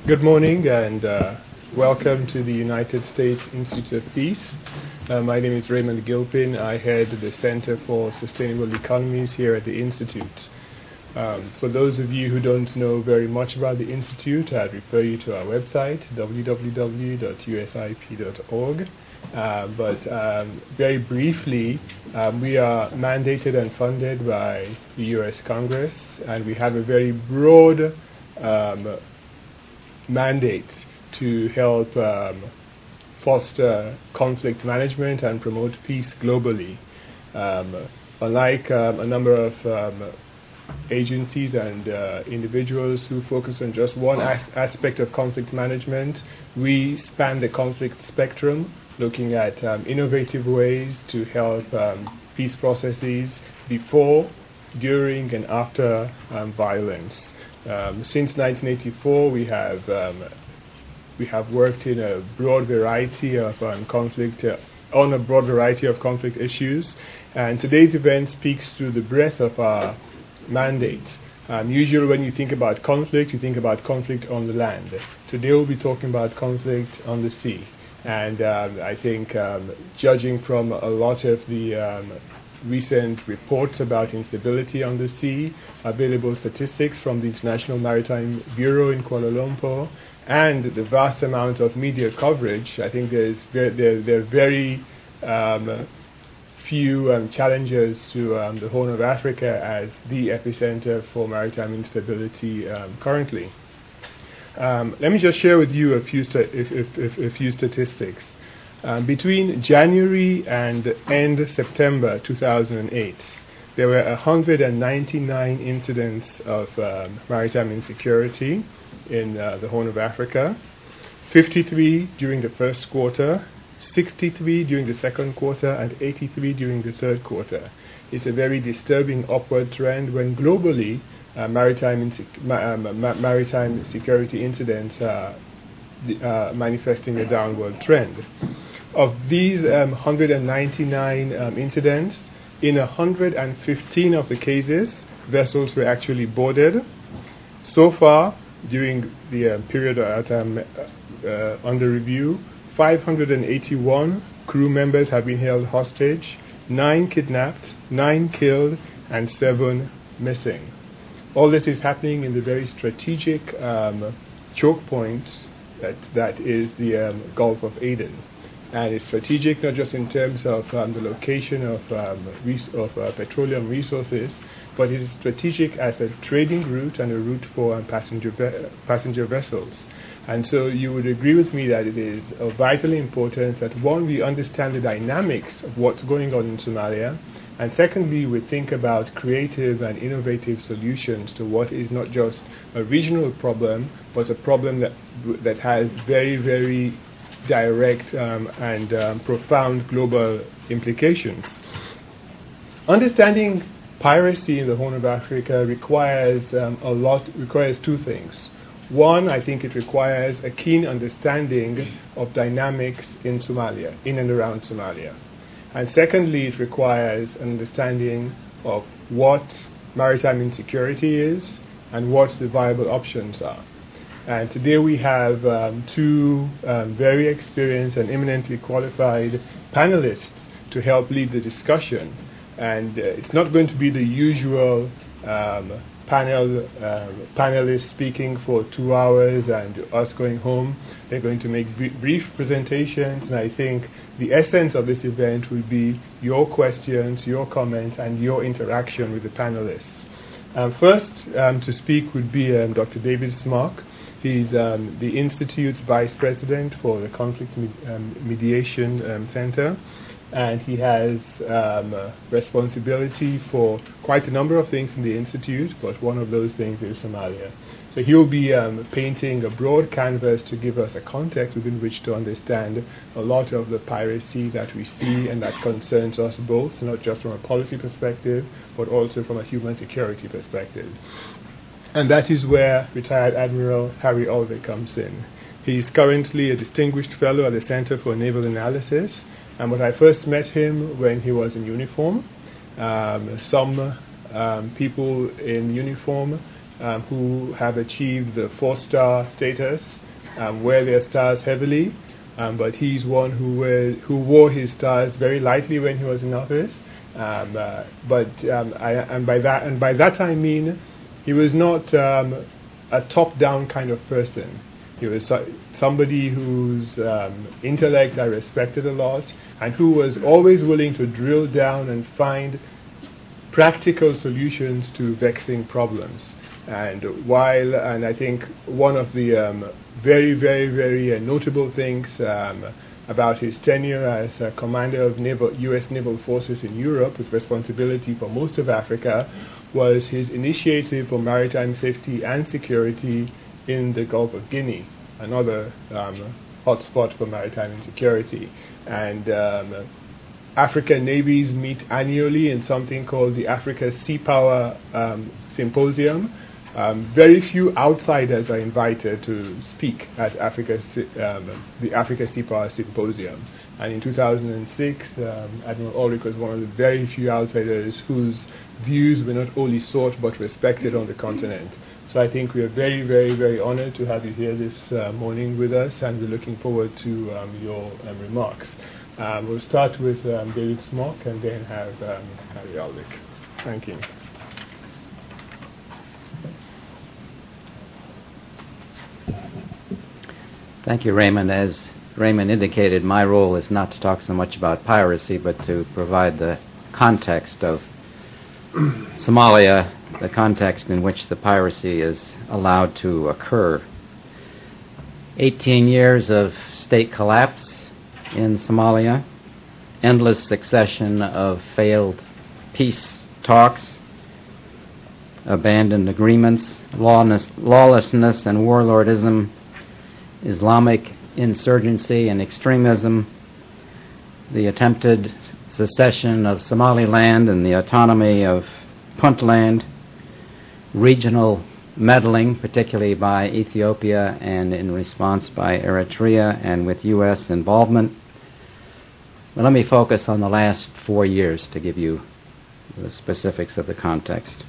Good morning and welcome to the United States Institute of Peace. My name is Raymond Gilpin. I head the Center for Sustainable Economies here at the Institute. For those of you who don't know very much about the Institute, I'd refer you to our website, www.usip.org. Very briefly, we are mandated and funded by the U.S. Congress, and we have a very broad mandate to help foster conflict management and promote peace globally. Unlike a number of agencies and individuals who focus on just one aspect of conflict management, we span the conflict spectrum, looking at innovative ways to help peace processes before, during, and after violence. Since 1984, we have worked in a broad variety of conflict issues, and today's event speaks to the breadth of our mandate. Usually, when you think about conflict, you think about conflict on the land. Today, we'll be talking about conflict on the sea, and I think, judging from a lot of the recent reports about instability on the sea, available statistics from the International Maritime Bureau in Kuala Lumpur, and the vast amount of media coverage, I think there are very few challenges to the Horn of Africa as the epicenter for maritime instability currently. Let me just share with you a few statistics. Between January and end September 2008, there were 199 incidents of maritime insecurity in the Horn of Africa, 53 during the first quarter, 63 during the second quarter, and 83 during the third quarter. It's a very disturbing upward trend when globally maritime security incidents are manifesting a downward trend. Of these 199 incidents, in 115 of the cases, vessels were actually boarded. So far, during the period that I'm under review, 581 crew members have been held hostage, 9 kidnapped, 9 killed, and 7 missing. All this is happening in the very strategic choke points that is the Gulf of Aden. And it's strategic not just in terms of the location of petroleum resources, but it is strategic as a trading route and a route for passenger vessels. And so you would agree with me that it is of vital importance that, one, we understand the dynamics of what's going on in Somalia, and secondly, we think about creative and innovative solutions to what is not just a regional problem, but a problem that has very, very direct and profound global implications. Understanding piracy in the Horn of Africa requires two things. One, I think it requires a keen understanding of dynamics in Somalia, in and around Somalia. And secondly, it requires an understanding of what maritime insecurity is and what the viable options are. And today we have two very experienced and eminently qualified panelists to help lead the discussion. And it's not going to be the usual panelists speaking for 2 hours and us going home. They're going to make brief presentations, and I think the essence of this event will be your questions, your comments, and your interaction with the panelists. First to speak would be Dr. David Smock. He's the Institute's Vice President for the Conflict Mediation Center, and he has responsibility for quite a number of things in the Institute, but one of those things is Somalia. So he'll be painting a broad canvas to give us a context within which to understand a lot of the piracy that we see and that concerns us both, not just from a policy perspective, but also from a human security perspective. And that is where retired Admiral Harry Olvey comes in. He's currently a distinguished fellow at the Center for Naval Analysis, and when I first met him when he was in uniform, some people in uniform who have achieved the 4-star status, wear their stars heavily, but he's one who wore his stars very lightly when he was in office. And by that I mean he was not a top-down kind of person. He was somebody whose intellect I respected a lot, and who was always willing to drill down and find practical solutions to vexing problems. And I think one of the very, very, very notable things about his tenure as commander of U.S. naval forces in Europe, with responsibility for most of Africa, was his initiative for maritime safety and security in the Gulf of Guinea, another hotspot for maritime insecurity. And African navies meet annually in something called the Africa Sea Power Symposium. Very few outsiders are invited to speak at the Africa Sea Power Symposium. And in 2006, Admiral Ulrich was one of the very few outsiders whose views were not only sought but respected on the continent. So I think we are very, very, very honored to have you here this morning with us, and we're looking forward to your remarks. We'll start with David Smock and then have Harry Ulrich. Thank you. Thank you, Raymond. As Raymond indicated, my role is not to talk so much about piracy, but to provide the context of Somalia, the context in which the piracy is allowed to occur. 18 years of state collapse in Somalia, endless succession of failed peace talks, abandoned agreements, lawlessness and warlordism, Islamic insurgency and extremism, the attempted secession of Somaliland and the autonomy of Puntland, regional meddling, particularly by Ethiopia and in response by Eritrea and with U.S. involvement. But let me focus on the last 4 years to give you the specifics of the context.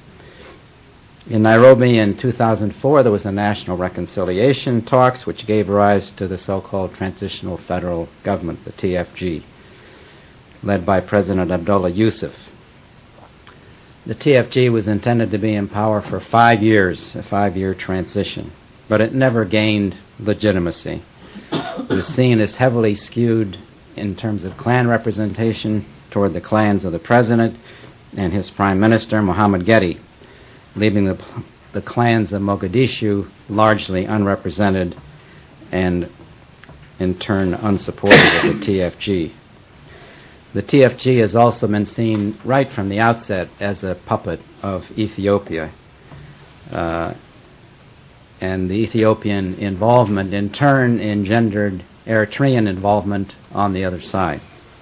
In Nairobi in 2004, there was a national reconciliation talks which gave rise to the so-called Transitional Federal Government, the TFG, led by President Abdullah Yusuf. The TFG was intended to be in power for 5 years, a 5-year transition, but it never gained legitimacy. It was seen as heavily skewed in terms of clan representation toward the clans of the president and his prime minister, Mohammed Gedi, leaving the clans of Mogadishu largely unrepresented and, in turn, unsupported of the TFG. The TFG has also been seen right from the outset as a puppet of Ethiopia. And the Ethiopian involvement, in turn, engendered Eritrean involvement on the other side.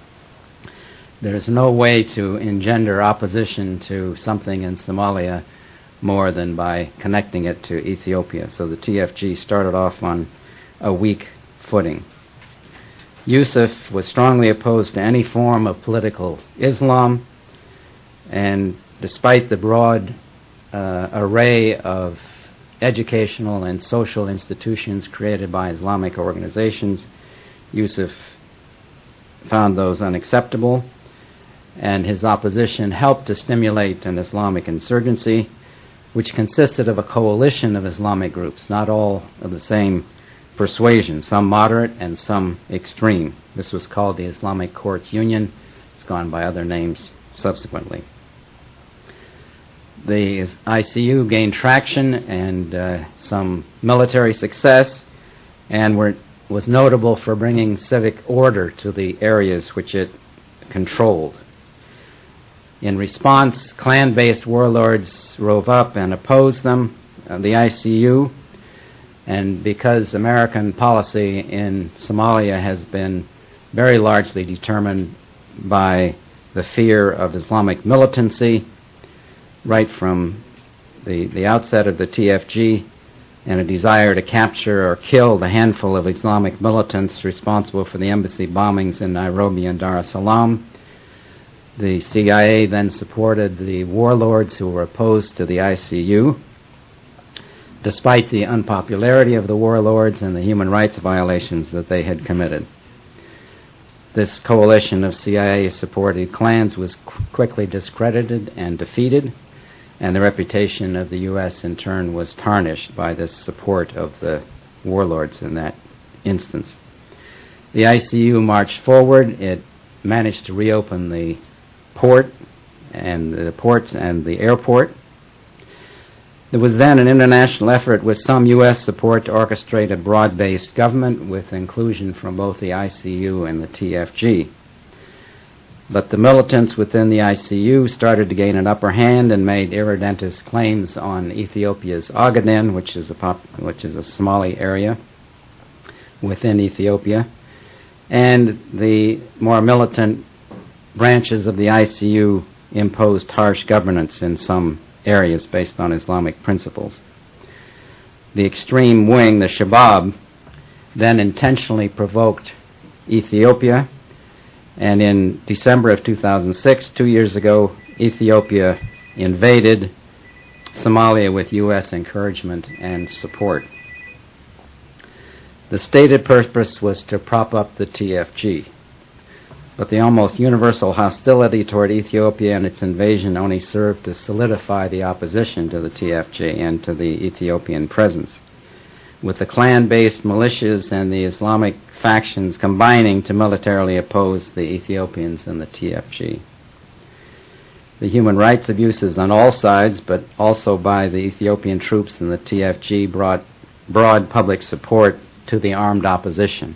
There is no way to engender opposition to something in Somalia more than by connecting it to Ethiopia. So the TFG started off on a weak footing. Yusuf was strongly opposed to any form of political Islam, and despite the broad array of educational and social institutions created by Islamic organizations, Yusuf found those unacceptable, and his opposition helped to stimulate an Islamic insurgency which consisted of a coalition of Islamic groups, not all of the same persuasion, some moderate and some extreme. This was called the Islamic Courts Union. It's gone by other names subsequently. The ICU gained traction and some military success, and was notable for bringing civic order to the areas which it controlled. In response, clan-based warlords rose up and opposed them, the ICU, and because American policy in Somalia has been very largely determined by the fear of Islamic militancy, right from the outset of the TFG, and a desire to capture or kill the handful of Islamic militants responsible for the embassy bombings in Nairobi and Dar es Salaam. The CIA then supported the warlords who were opposed to the ICU, despite the unpopularity of the warlords and the human rights violations that they had committed. This coalition of CIA-supported clans was quickly discredited and defeated, and the reputation of the U.S. in turn was tarnished by this support of the warlords in that instance. The ICU marched forward. It managed to reopen the ports and the airport. There was then an international effort with some U.S. support to orchestrate a broad-based government with inclusion from both the ICU and the TFG. But the militants within the ICU started to gain an upper hand and made irredentist claims on Ethiopia's Ogaden, which is a Somali area within Ethiopia. And the more militant branches of the ICU imposed harsh governance in some areas based on Islamic principles. The extreme wing, the Shabab, then intentionally provoked Ethiopia, and in December of 2006, 2 years ago, Ethiopia invaded Somalia with U.S. encouragement and support. The stated purpose was to prop up the TFG, but the almost universal hostility toward Ethiopia and its invasion only served to solidify the opposition to the TFG and to the Ethiopian presence, with the clan-based militias and the Islamic factions combining to militarily oppose the Ethiopians and the TFG. The human rights abuses on all sides, but also by the Ethiopian troops and the TFG, brought broad public support to the armed opposition.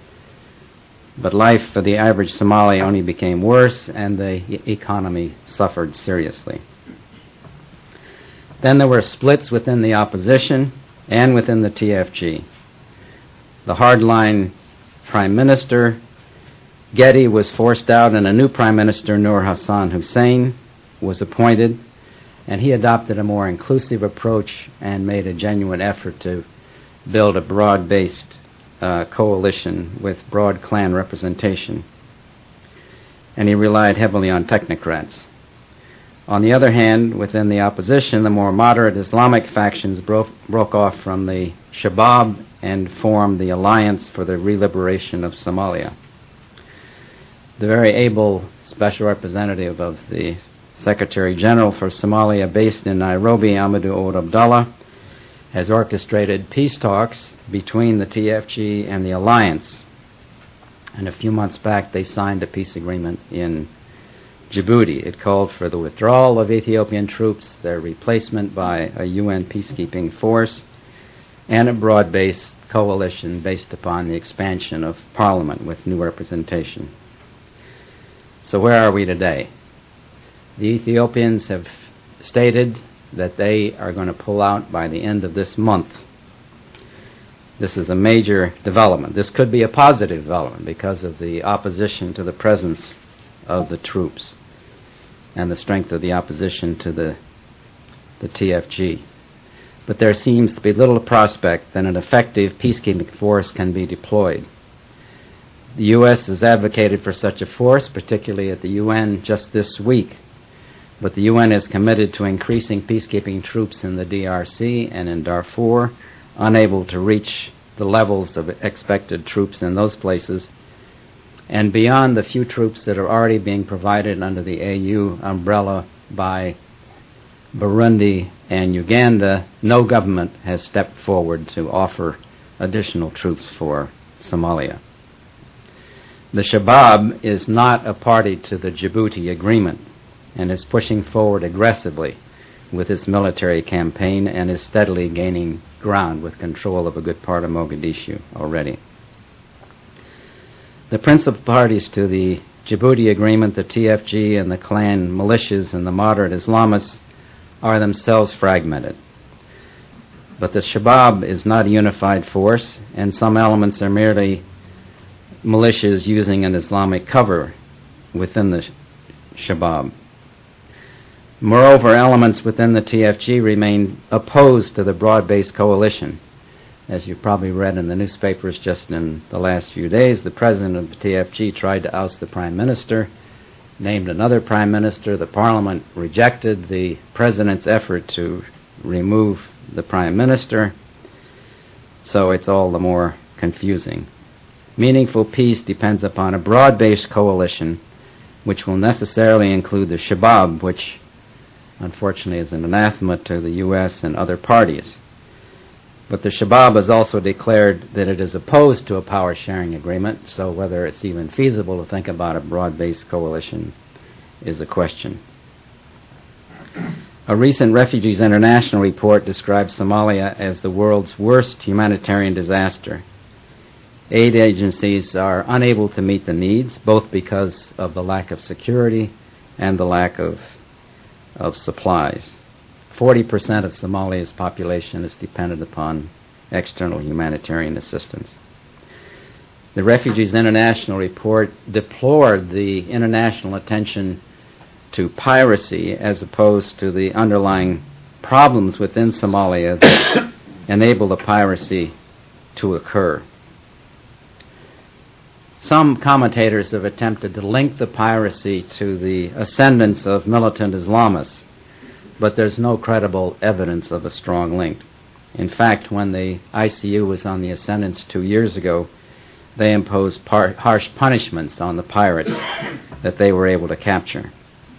But life for the average Somali only became worse, and the economy suffered seriously. Then there were splits within the opposition and within the TFG. The hardline Prime Minister, Gedi, was forced out, and a new Prime Minister, Nur Hassan Hussein, was appointed, and he adopted a more inclusive approach and made a genuine effort to build a broad-based coalition with broad clan representation. And he relied heavily on technocrats. On the other hand, within the opposition, the more moderate Islamic factions broke off from the Shabab and formed the Alliance for the Re-Liberation of Somalia. The very able special representative of the Secretary General for Somalia, based in Nairobi, Amadou Ould Abdallah, has orchestrated peace talks between the TFG and the Alliance. And a few months back, they signed a peace agreement in Djibouti. It called for the withdrawal of Ethiopian troops, their replacement by a UN peacekeeping force, and a broad-based coalition based upon the expansion of parliament with new representation. So where are we today? The Ethiopians have stated that they are going to pull out by the end of this month. This is a major development. This could be a positive development because of the opposition to the presence of the troops and the strength of the opposition to the TFG. But there seems to be little prospect that an effective peacekeeping force can be deployed. The U.S. has advocated for such a force, particularly at the UN just this week. But the UN is committed to increasing peacekeeping troops in the DRC and in Darfur, unable to reach the levels of expected troops in those places. And beyond the few troops that are already being provided under the AU umbrella by Burundi and Uganda, no government has stepped forward to offer additional troops for Somalia. The Shabab is not a party to the Djibouti agreement and is pushing forward aggressively with its military campaign and is steadily gaining ground with control of a good part of Mogadishu already. The principal parties to the Djibouti agreement, the TFG and the clan militias and the moderate Islamists, are themselves fragmented. But the Shabab is not a unified force, and some elements are merely militias using an Islamic cover within the Shabab. Moreover, elements within the TFG remain opposed to the broad-based coalition. As you probably read in the newspapers just in the last few days, the president of the TFG tried to oust the prime minister, named another prime minister. The parliament rejected the president's effort to remove the prime minister, so it's all the more confusing. Meaningful peace depends upon a broad-based coalition which will necessarily include the Shabab, which unfortunately is an anathema to the U.S. and other parties. But the Shabab has also declared that it is opposed to a power-sharing agreement, so whether it's even feasible to think about a broad-based coalition is a question. A recent Refugees International report describes Somalia as the world's worst humanitarian disaster. Aid agencies are unable to meet the needs, both because of the lack of security and the lack of supplies. 40% of Somalia's population is dependent upon external humanitarian assistance. The Refugees International report deplored the international attention to piracy as opposed to the underlying problems within Somalia that enable the piracy to occur. Some commentators have attempted to link the piracy to the ascendance of militant Islamists, but there's no credible evidence of a strong link. In fact, when the ICU was on the ascendance 2 years ago, they imposed harsh punishments on the pirates that they were able to capture.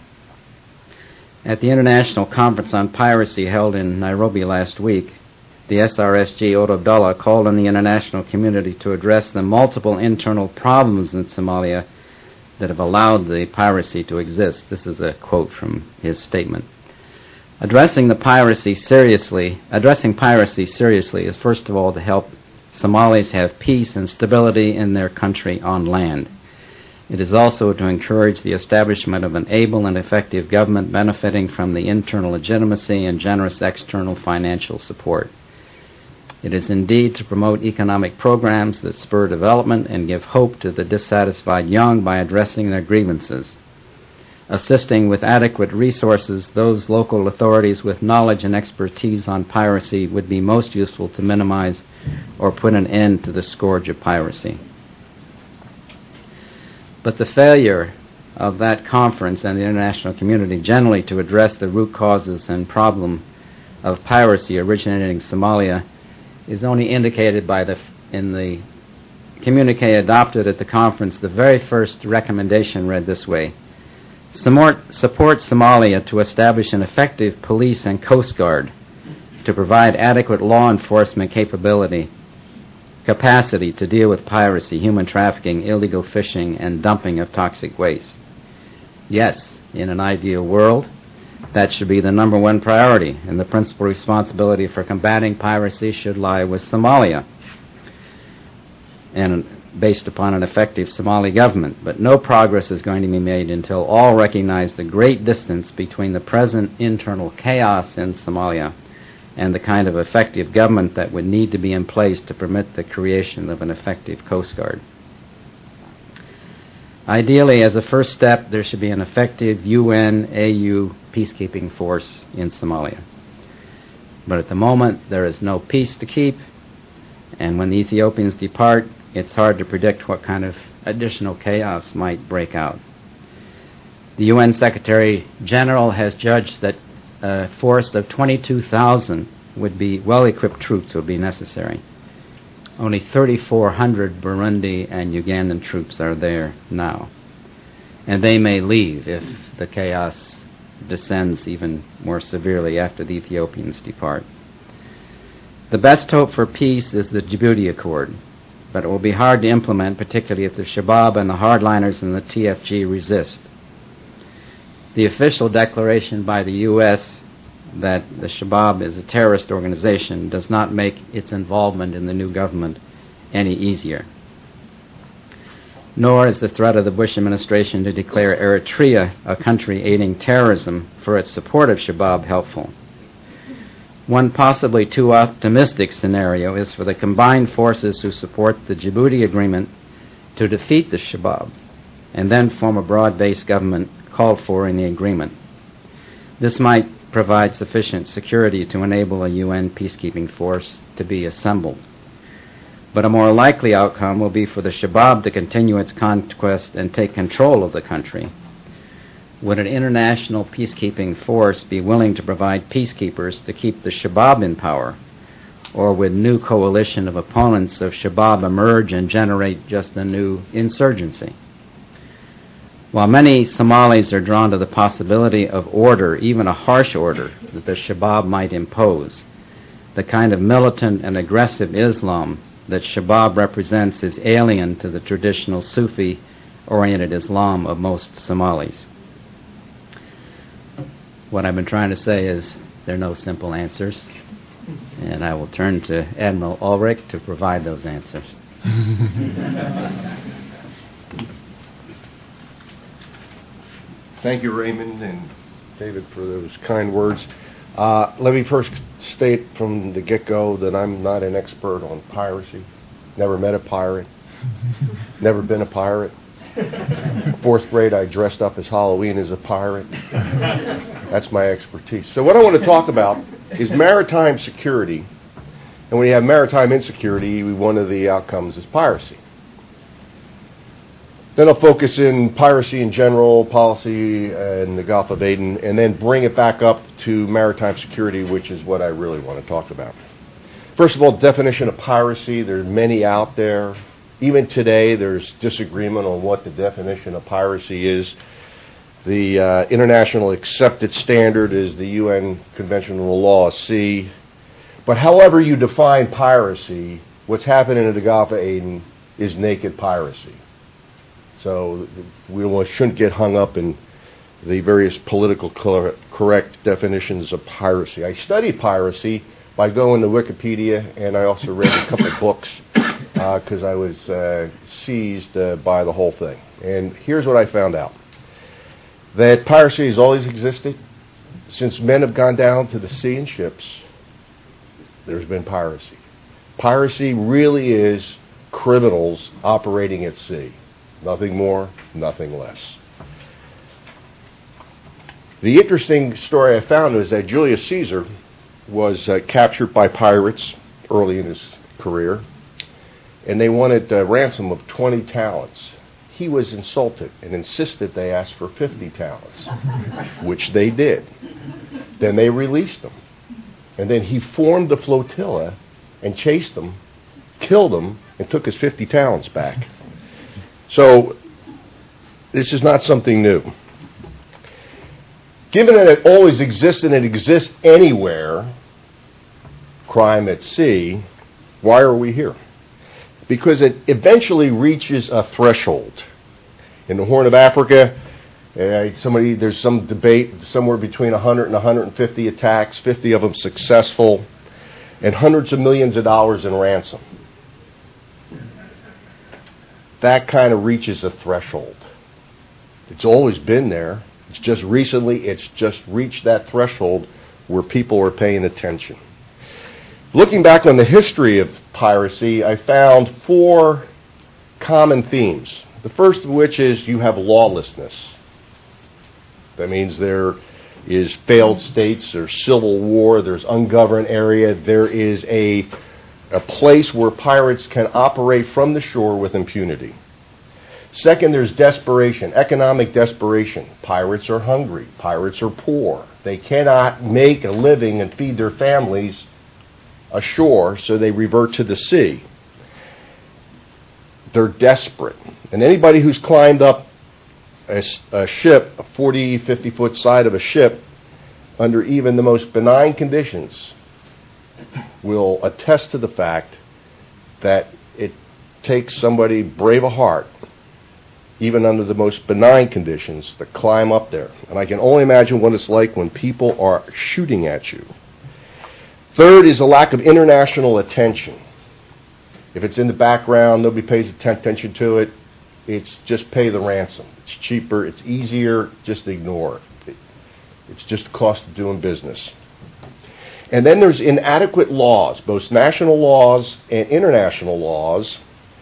At the International Conference on Piracy held in Nairobi last week, the SRSG Old Abdullah called on the international community to address the multiple internal problems in Somalia that have allowed the piracy to exist. This is a quote from his statement. Addressing piracy seriously is first of all to help Somalis have peace and stability in their country on land. It is also to encourage the establishment of an able and effective government benefiting from the internal legitimacy and generous external financial support. It is indeed to promote economic programs that spur development and give hope to the dissatisfied young by addressing their grievances. Assisting with adequate resources those local authorities with knowledge and expertise on piracy would be most useful to minimize or put an end to the scourge of piracy. But the failure of that conference and the international community generally to address the root causes and problem of piracy originating in Somalia is only indicated by in the communique adopted at the conference. The very first recommendation read this way: support Somalia to establish an effective police and coast guard to provide adequate law enforcement capacity to deal with piracy, human trafficking, illegal fishing, and dumping of toxic waste. Yes, in an ideal world, that should be the number one priority, and the principal responsibility for combating piracy should lie with Somalia and based upon an effective Somali government. But no progress is going to be made until all recognize the great distance between the present internal chaos in Somalia and the kind of effective government that would need to be in place to permit the creation of an effective Coast Guard. Ideally, as a first step, there should be an effective UN-AU peacekeeping force in Somalia. But at the moment, there is no peace to keep, and when the Ethiopians depart, it's hard to predict what kind of additional chaos might break out. The UN Secretary General has judged that a force of 22,000 well-equipped troops would be necessary. Only 3,400 Burundi and Ugandan troops are there now. And they may leave if the chaos descends even more severely after the Ethiopians depart. The best hope for peace is the Djibouti Accord, but it will be hard to implement, particularly if the Shabab and the hardliners in the TFG resist. The official declaration by the U.S. that the Shabab is a terrorist organization does not make its involvement in the new government any easier. Nor is the threat of the Bush administration to declare Eritrea a country aiding terrorism for its support of Shabab helpful. One possibly too optimistic scenario is for the combined forces who support the Djibouti Agreement to defeat the Shabab and then form a broad-based government called for in the agreement. This might provide sufficient security to enable a UN peacekeeping force to be assembled. But a more likely outcome will be for the Shabab to continue its conquest and take control of the country. would an international peacekeeping force be willing to provide peacekeepers to keep the Shabab in power? Or would new coalition of opponents of Shabab emerge and generate just a new insurgency? While many Somalis are drawn to the possibility of order, even a harsh order, that the Shabab might impose, the kind of militant and aggressive Islam that Shabab represents is alien to the traditional Sufi-oriented Islam of most Somalis. What I've been trying to say is there are no simple answers, and I will turn to Admiral Ulrich to provide those answers. Thank you, Raymond and David, for those kind words. Let me first state from the get-go that I'm not an expert on piracy. Never met a pirate. Never been a pirate. Fourth grade, I dressed up as Halloween as a pirate. That's my expertise. So what I want to talk about is maritime security. And when you have maritime insecurity, one of the outcomes is piracy. Then I'll focus in piracy in general, policy in the Gulf of Aden, and then bring it back up to maritime security, which is what I really want to talk about. First of all, definition of piracy. There's many out there. Even today, there's disagreement on what the definition of piracy is. The international accepted standard is the UN Convention on the Law of Sea. But however you define piracy, what's happening in the Gulf of Aden is naked piracy. So we shouldn't get hung up in the various political correct definitions of piracy. I studied piracy by going to Wikipedia, and I also read a couple of books because I was seized by the whole thing. And here's what I found out. That piracy has always existed. Since men have gone down to the sea in ships, there's been piracy. Piracy really is criminals operating at sea. Nothing more, nothing less. The interesting story I found is that Julius Caesar was captured by pirates early in his career, and they wanted a ransom of 20 talents. He was insulted and insisted they ask for 50 talents, which they did. Then they released them. And then he formed a flotilla and chased them, killed them, and took his 50 talents back. So this is not something new. Given that it always exists and it exists anywhere, crime at sea, why are we here? Because it eventually reaches a threshold. In the Horn of Africa, there's some debate, somewhere between 100 and 150 attacks, 50 of them successful, and hundreds of millions of dollars in ransom. That kind of reaches a threshold. It's always been there. It's just recently, it's just reached that threshold where people are paying attention. Looking back on the history of piracy, I found 4 common themes. The first of which is you have lawlessness. That means there is failed states, there's civil war, there's ungoverned area, there is a place where pirates can operate from the shore with impunity. Second, there's desperation, economic desperation. Pirates are hungry. Pirates are poor. They cannot make a living and feed their families ashore, so they revert to the sea. They're desperate. And anybody who's climbed up a ship, a 40, 50-foot side of a ship, under even the most benign conditions, will attest to the fact that it takes somebody brave of heart, even under the most benign conditions, to climb up there. And I can only imagine what it's like when people are shooting at you. Third is a lack of international attention. If it's in the background, nobody pays attention to it. It's just pay the ransom. It's cheaper. It's easier. Just ignore it. It's just the cost of doing business. And then there's inadequate laws, both national laws and international laws.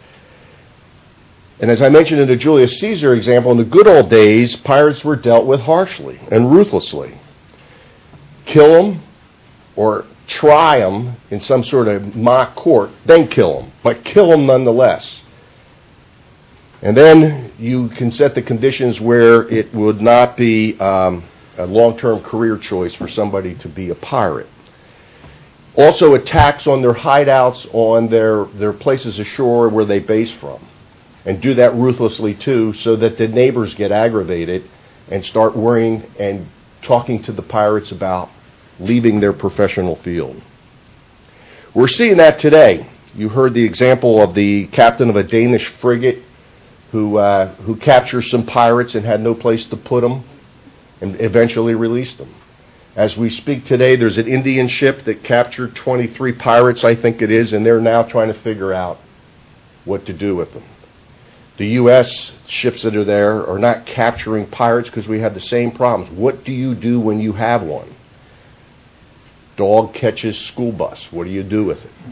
And as I mentioned in the Julius Caesar example, in the good old days, pirates were dealt with harshly and ruthlessly. Kill them or try them in some sort of mock court, then kill them, but kill them nonetheless. And then you can set the conditions where it would not be a long-term career choice for somebody to be a pirate. Also, attacks on their hideouts, on their places ashore where they base from, and do that ruthlessly too, so that the neighbors get aggravated and start worrying and talking to the pirates about leaving their professional field. We're seeing that today. You heard the example of the captain of a Danish frigate who captured some pirates and had no place to put them and eventually released them. As we speak today, there's an Indian ship that captured 23 pirates, I think it is, and they're now trying to figure out what to do with them. The U.S. ships that are there are not capturing pirates because we have the same problems. What do you do when you have one? Dog catches school bus. What do you do with it?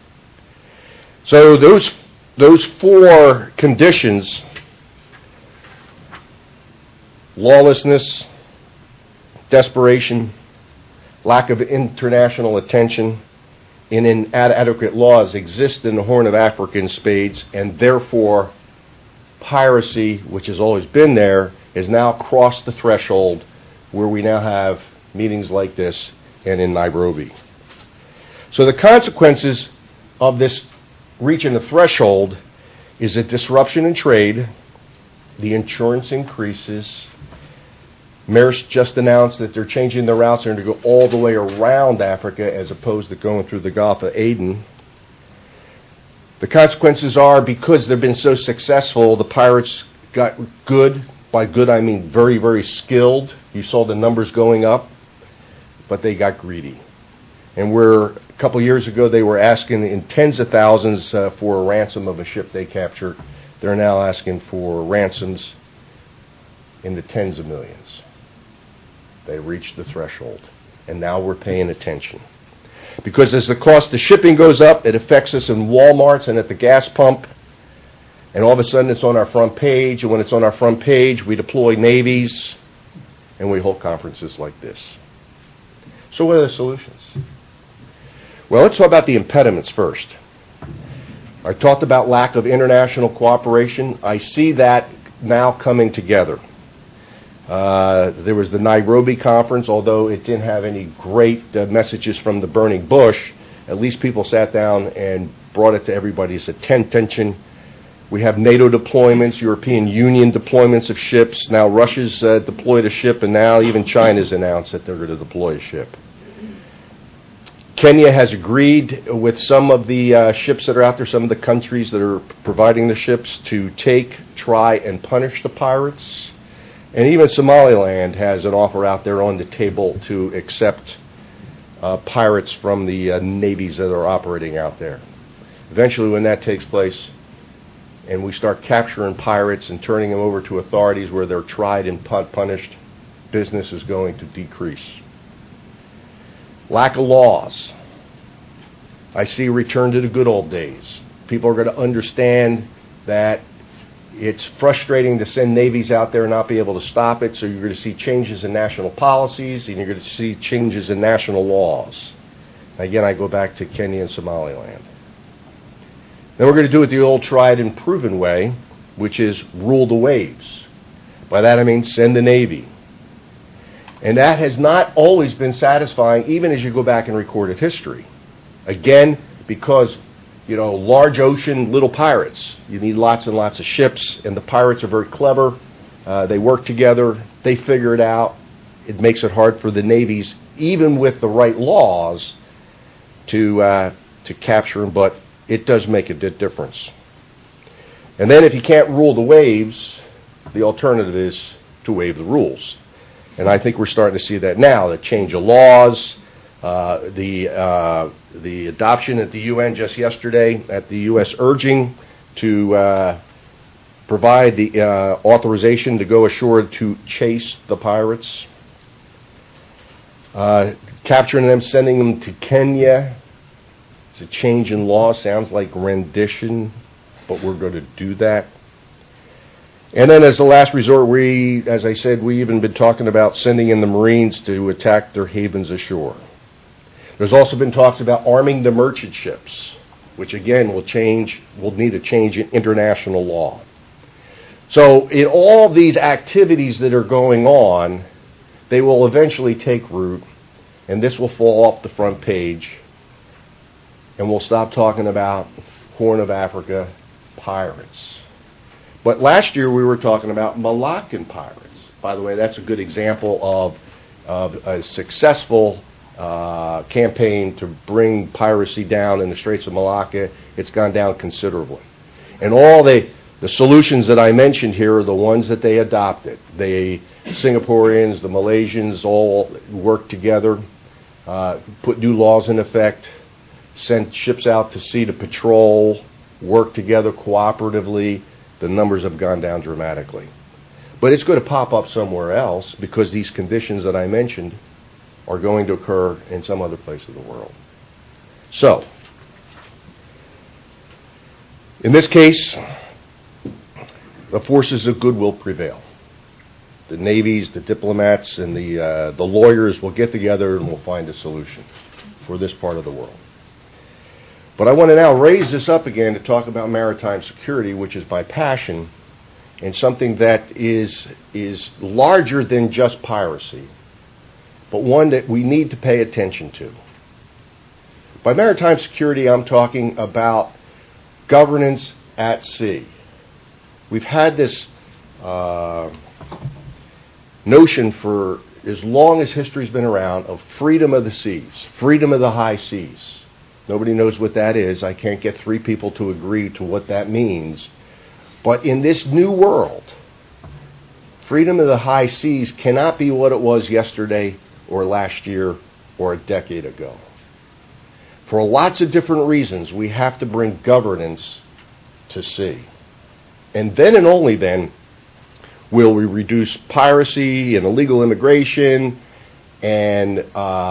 So those four conditions, lawlessness, desperation, lack of international attention, and inadequate laws, exist in the Horn of Africa in spades, and therefore piracy, which has always been there, has now crossed the threshold where we now have meetings like this and in Nairobi. So the consequences of this reaching the threshold is a disruption in trade, the insurance increases. Maersk just announced that they're changing their routes. They're going to go all the way around Africa as opposed to going through the Gulf of Aden. The consequences are, because they've been so successful, the pirates got good. By good, I mean very, very skilled. You saw the numbers going up, but they got greedy. And a couple years ago, they were asking in tens of thousands for a ransom of a ship they captured. They're now asking for ransoms in the tens of millions. They reached the threshold, and now we're paying attention. Because as the cost of shipping goes up, it affects us in Walmarts and at the gas pump, and all of a sudden it's on our front page, and when it's on our front page, we deploy navies, and we hold conferences like this. So what are the solutions? Well, let's talk about the impediments first. I talked about lack of international cooperation. I see that now coming together. There was the Nairobi conference, although it didn't have any great messages from the burning bush. At least people sat down and brought it to everybody's attention. We have NATO deployments, European Union deployments of ships. Now Russia's deployed a ship, and now even China's announced that they're going to deploy a ship. Kenya has agreed with some of the ships that are out there, some of the countries that are providing the ships, to try and punish the pirates. And even Somaliland has an offer out there on the table to accept pirates from the navies that are operating out there. Eventually, when that takes place and we start capturing pirates and turning them over to authorities where they're tried and punished, business is going to decrease. Lack of laws. I see a return to the good old days. People are going to understand that it's frustrating to send navies out there and not be able to stop it, so you're going to see changes in national policies and you're going to see changes in national laws. Again, I go back to Kenya and Somaliland. Then we're going to do it the old tried and proven way, which is rule the waves. By that I mean send the Navy. And that has not always been satisfying, even as you go back in recorded history. Again, because large ocean, little pirates. You need lots and lots of ships, and the pirates are very clever. They work together. They figure it out. It makes it hard for the navies, even with the right laws, to capture them, but it does make a difference. And then if you can't rule the waves, the alternative is to waive the rules. And I think we're starting to see that now, the change of laws, the adoption at the UN just yesterday at the U.S. urging to provide the authorization to go ashore to chase the pirates, capturing them, sending them to Kenya. It's a change in law. Sounds like rendition, but we're going to do that. And then as the last resort, as I said, we even been talking about sending in the Marines to attack their havens ashore. There's also been talks about arming the merchant ships, which again will need a change in international law. So in all these activities that are going on, they will eventually take root, and this will fall off the front page, and we'll stop talking about Horn of Africa pirates. But last year we were talking about Malaccan pirates. By the way, that's a good example of a successful campaign to bring piracy down in the Straits of Malacca. It's gone down considerably. And all the solutions that I mentioned here are the ones that they adopted. The Singaporeans, the Malaysians all worked together, put new laws in effect, sent ships out to sea to patrol, worked together cooperatively. The numbers have gone down dramatically. But it's going to pop up somewhere else because these conditions that I mentioned are going to occur in some other place of the world. So, in this case, the forces of goodwill prevail. The navies, the diplomats, and the lawyers will get together and we'll find a solution for this part of the world. But I want to now raise this up again to talk about maritime security, which is my passion, and something that is larger than just piracy, but one that we need to pay attention to. By maritime security, I'm talking about governance at sea. We've had this notion for as long as history's been around of freedom of the seas, freedom of the high seas. Nobody knows what that is. I can't get three people to agree to what that means. But in this new world, freedom of the high seas cannot be what it was yesterday or last year or a decade ago. For lots of different reasons, we have to bring governance to sea. And then and only then will we reduce piracy and illegal immigration and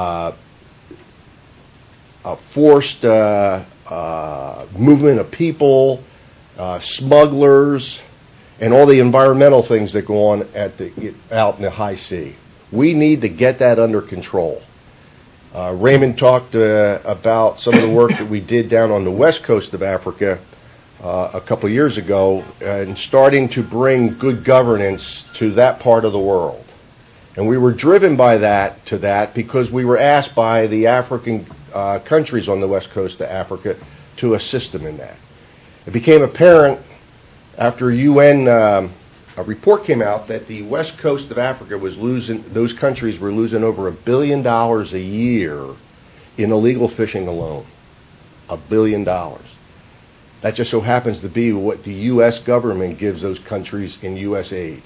forced movement of people, smugglers, and all the environmental things that go on out in the high sea. We need to get that under control. Raymond talked about some of the work that we did down on the west coast of Africa a couple years ago, and starting to bring good governance to that part of the world. And we were driven by that because we were asked by the African countries on the west coast of Africa to assist them in that. It became apparent after a UN a report came out that the west coast of Africa was losing, those countries were losing over $1 billion a year in illegal fishing alone. $1 billion. That just so happens to be what the U.S. government gives those countries in U.S. aid.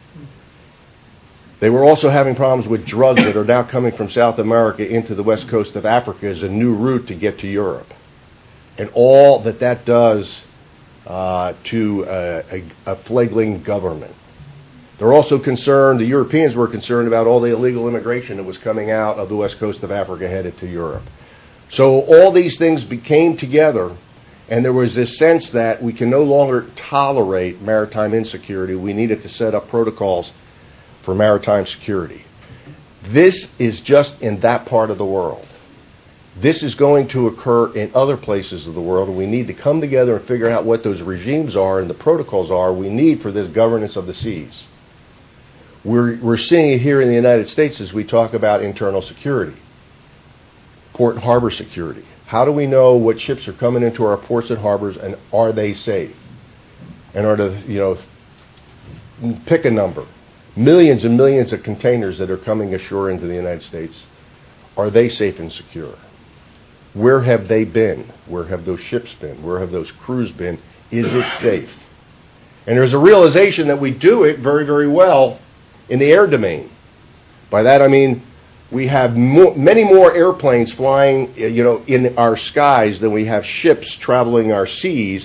They were also having problems with drugs that are now coming from South America into the west coast of Africa as a new route to get to Europe. And all that does to a fledgling government. They're also concerned, the Europeans were concerned about all the illegal immigration that was coming out of the west coast of Africa headed to Europe. So all these things came together, and there was this sense that we can no longer tolerate maritime insecurity. We needed to set up protocols for maritime security. This is just in that part of the world. This is going to occur in other places of the world, and we need to come together and figure out what those regimes are and the protocols are we need for this governance of the seas. We're seeing it here in the United States as we talk about internal security, port and harbor security. How do we know what ships are coming into our ports and harbors, and are they safe? And pick a number. Millions and millions of containers that are coming ashore into the United States. Are they safe and secure? Where have they been? Where have those ships been? Where have those crews been? Is it safe? And there's a realization that we do it very, very well in the air domain. By that I mean we have many more airplanes flying, in our skies than we have ships traveling our seas.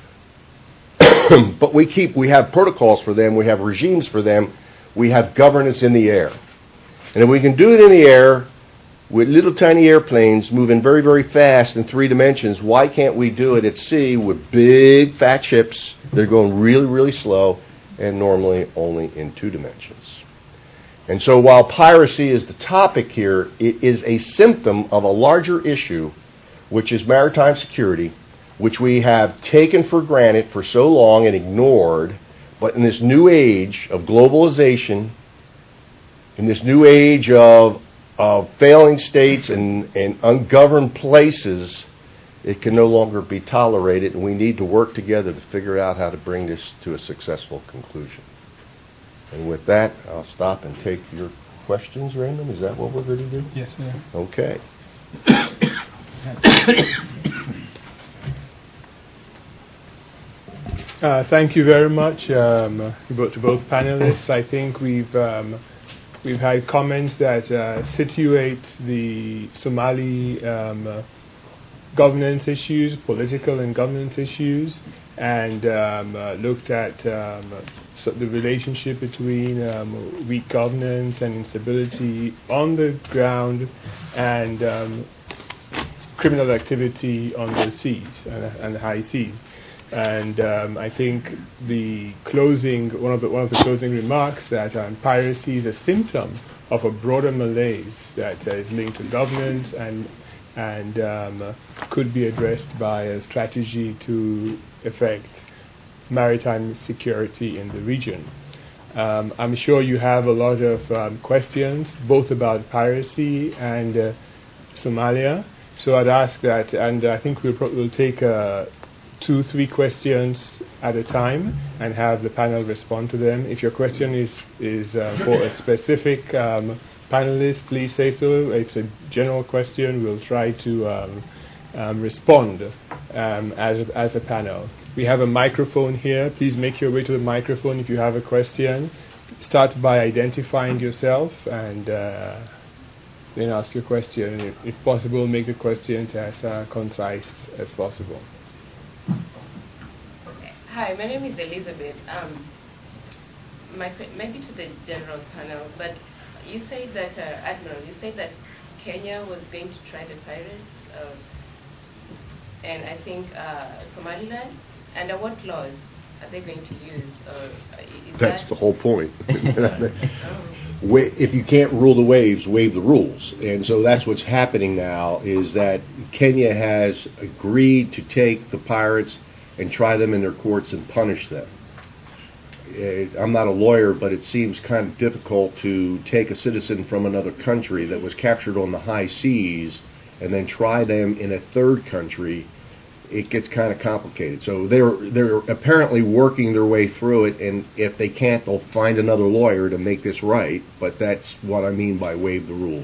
But we have protocols for them. We have regimes for them. We have governance in the air. And if we can do it in the air with little tiny airplanes moving very, very fast in 3 dimensions, why can't we do it at sea with big fat ships that are going really, really slow and normally only in 2 dimensions? And so while piracy is the topic here, it is a symptom of a larger issue, which is maritime security, which we have taken for granted for so long and ignored But in this new age of globalization, in this new age of failing states and ungoverned places, it can no longer be tolerated, and we need to work together to figure out how to bring this to a successful conclusion. And with that, I'll stop and take your questions, Raymond. Is that what we're going to do? Yes, sir. Okay. Thank you very much to both panelists. I think we've had comments that situate the Somali governance issues, political and governance issues, and looked at the relationship between weak governance and instability on the ground and criminal activity on the seas and the high seas. And I think one of the closing remarks that piracy is a symptom of a broader malaise that is linked to governance and could be addressed by a strategy to effect maritime security in the region. I'm sure you have a lot of questions, both about piracy and Somalia. So I'd ask that, and I think we'll take 2-3 questions at a time and have the panel respond to them. If your question is for a specific panelist, please say so. If it's a general question, we'll try to respond as a panel. We have a microphone here. Please make your way to the microphone if you have a question. Start by identifying yourself and then ask your question. And if possible, make the questions as concise as possible. Hi, my name is Elizabeth. Maybe to the general panel, but you said that, Admiral, you said that Kenya was going to try the pirates, and I think Somaliland. Under what laws are they going to use? That's the whole point. If you can't rule the waves, waive the rules. And so that's what's happening now, is that Kenya has agreed to take the pirates and try them in their courts and punish them. I'm not a lawyer, but it seems kind of difficult to take a citizen from another country that was captured on the high seas and then try them in a third country. It gets kind of complicated. So they're apparently working their way through it, and if they can't, they'll find another lawyer to make this right. But that's what I mean by waive the rules.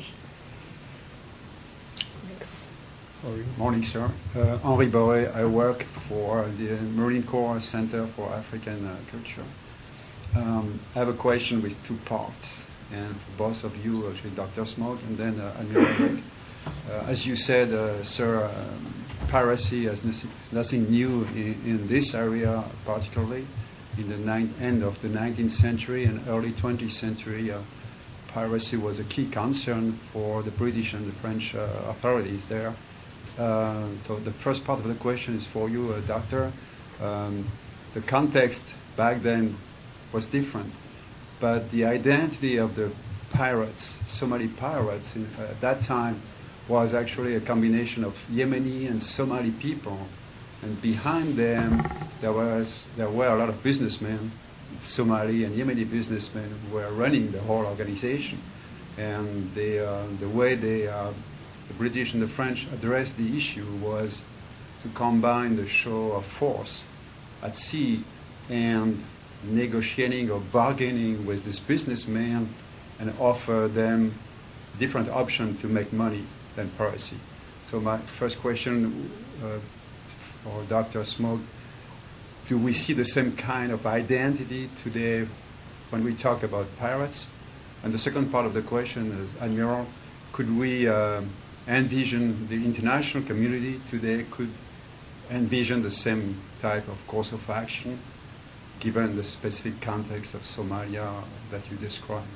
Morning, sir. Henri Boré. I work for the Marine Corps Center for African Culture. I have a question with 2 parts, and for both of you, actually Dr. Smoke and then Admiral Rick. As you said, sir, piracy is nothing new in this area, particularly in the end of the 19th century and early 20th century. Piracy was a key concern for the British and the French authorities there. So the first part of the question is for you, Doctor. The context back then was different, but the identity of the pirates, Somali pirates, at that time was actually a combination of Yemeni and Somali people, and behind them there were a lot of businessmen, Somali and Yemeni businessmen, who were running the whole organization. And the way the British and the French addressed the issue was to combine the show of force at sea and negotiating or bargaining with this businessman and offer them different options to make money than piracy. So my first question for Dr. Smoke, do we see the same kind of identity today when we talk about pirates? And the second part of the question is, Admiral, could we envision the international community today could envision the same type of course of action given the specific context of Somalia that you described?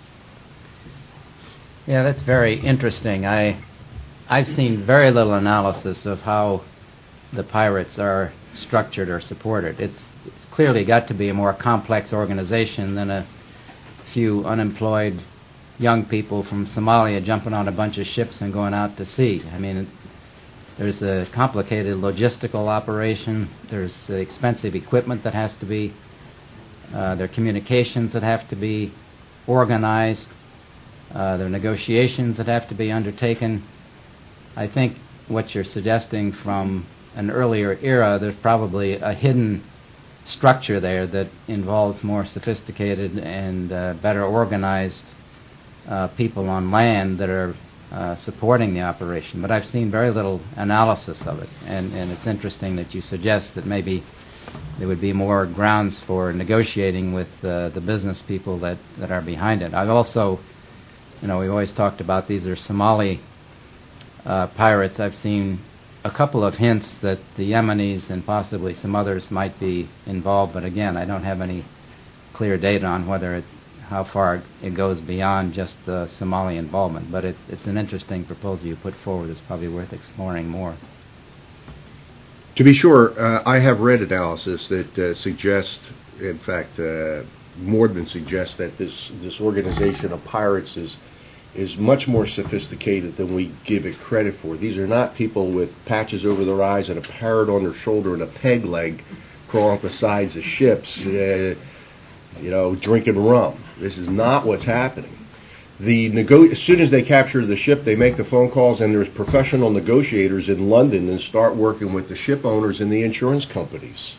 Yeah, that's very interesting. I've seen very little analysis of how the pirates are structured or supported. It's clearly got to be a more complex organization than a few unemployed young people from Somalia jumping on a bunch of ships and going out to sea. I mean, there's a complicated logistical operation. There's expensive equipment that has to be there are communications that have to be organized, there are negotiations that have to be undertaken. I think what you're suggesting from an earlier era, there's probably a hidden structure there that involves more sophisticated and better organized people on land that are supporting the operation. But I've seen very little analysis of it, and it's interesting that you suggest that maybe there would be more grounds for negotiating with the business people that are behind it. I've also, we've always talked about these are Somali pirates. I've seen a couple of hints that the Yemenis and possibly some others might be involved, but again, I don't have any clear data on how far it goes beyond just Somali involvement. But it's an interesting proposal you put forward. It's probably worth exploring more. To be sure, I have read analysis that suggests, in fact, more than suggests, that this organization of pirates is much more sophisticated than we give it credit for. These are not people with patches over their eyes and a parrot on their shoulder and a peg leg crawling up the sides of ships, drinking rum. This is not what's happening. As soon as they capture the ship, they make the phone calls, and there's professional negotiators in London and start working with the ship owners and the insurance companies.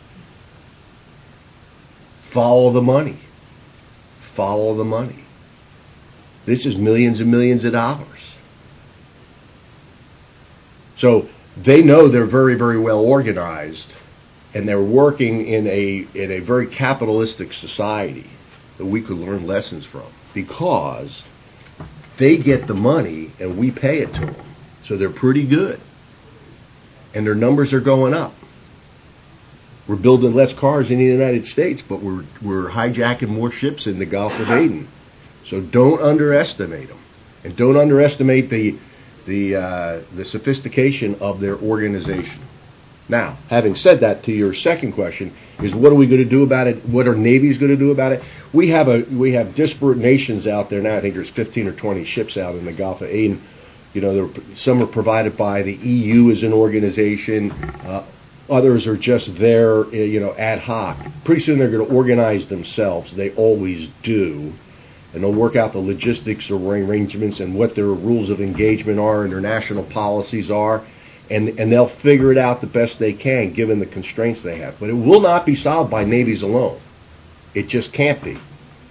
Follow the money. Follow the money. This is millions and millions of dollars. So they know they're very, very well organized, and they're working in a very capitalistic society that we could learn lessons from, because they get the money and we pay it to them. So they're pretty good. And their numbers are going up. We're building less cars in the United States, but we're hijacking more ships in the Gulf of Aden. So don't underestimate them. And don't underestimate the sophistication of their organization. Now, having said that, to your second question, is what are we going to do about it? What are navies going to do about it? We have disparate nations out there now. I think there's 15 or 20 ships out in the Gulf of Aden. Some are provided by the EU as an organization. Others are just there, ad hoc. Pretty soon they're going to organize themselves. They always do. And they'll work out the logistics or arrangements and what their rules of engagement are and their national policies are. And they'll figure it out the best they can, given the constraints they have. But it will not be solved by navies alone. It just can't be.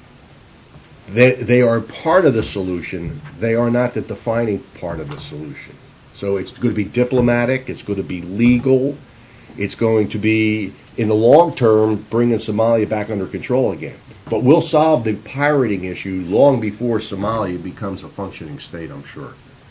They are part of the solution. They are not the defining part of the solution. So it's going to be diplomatic. It's going to be legal. It's going to be, in the long term, bringing Somalia back under control again. But we'll solve the pirating issue long before Somalia becomes a functioning state, I'm sure.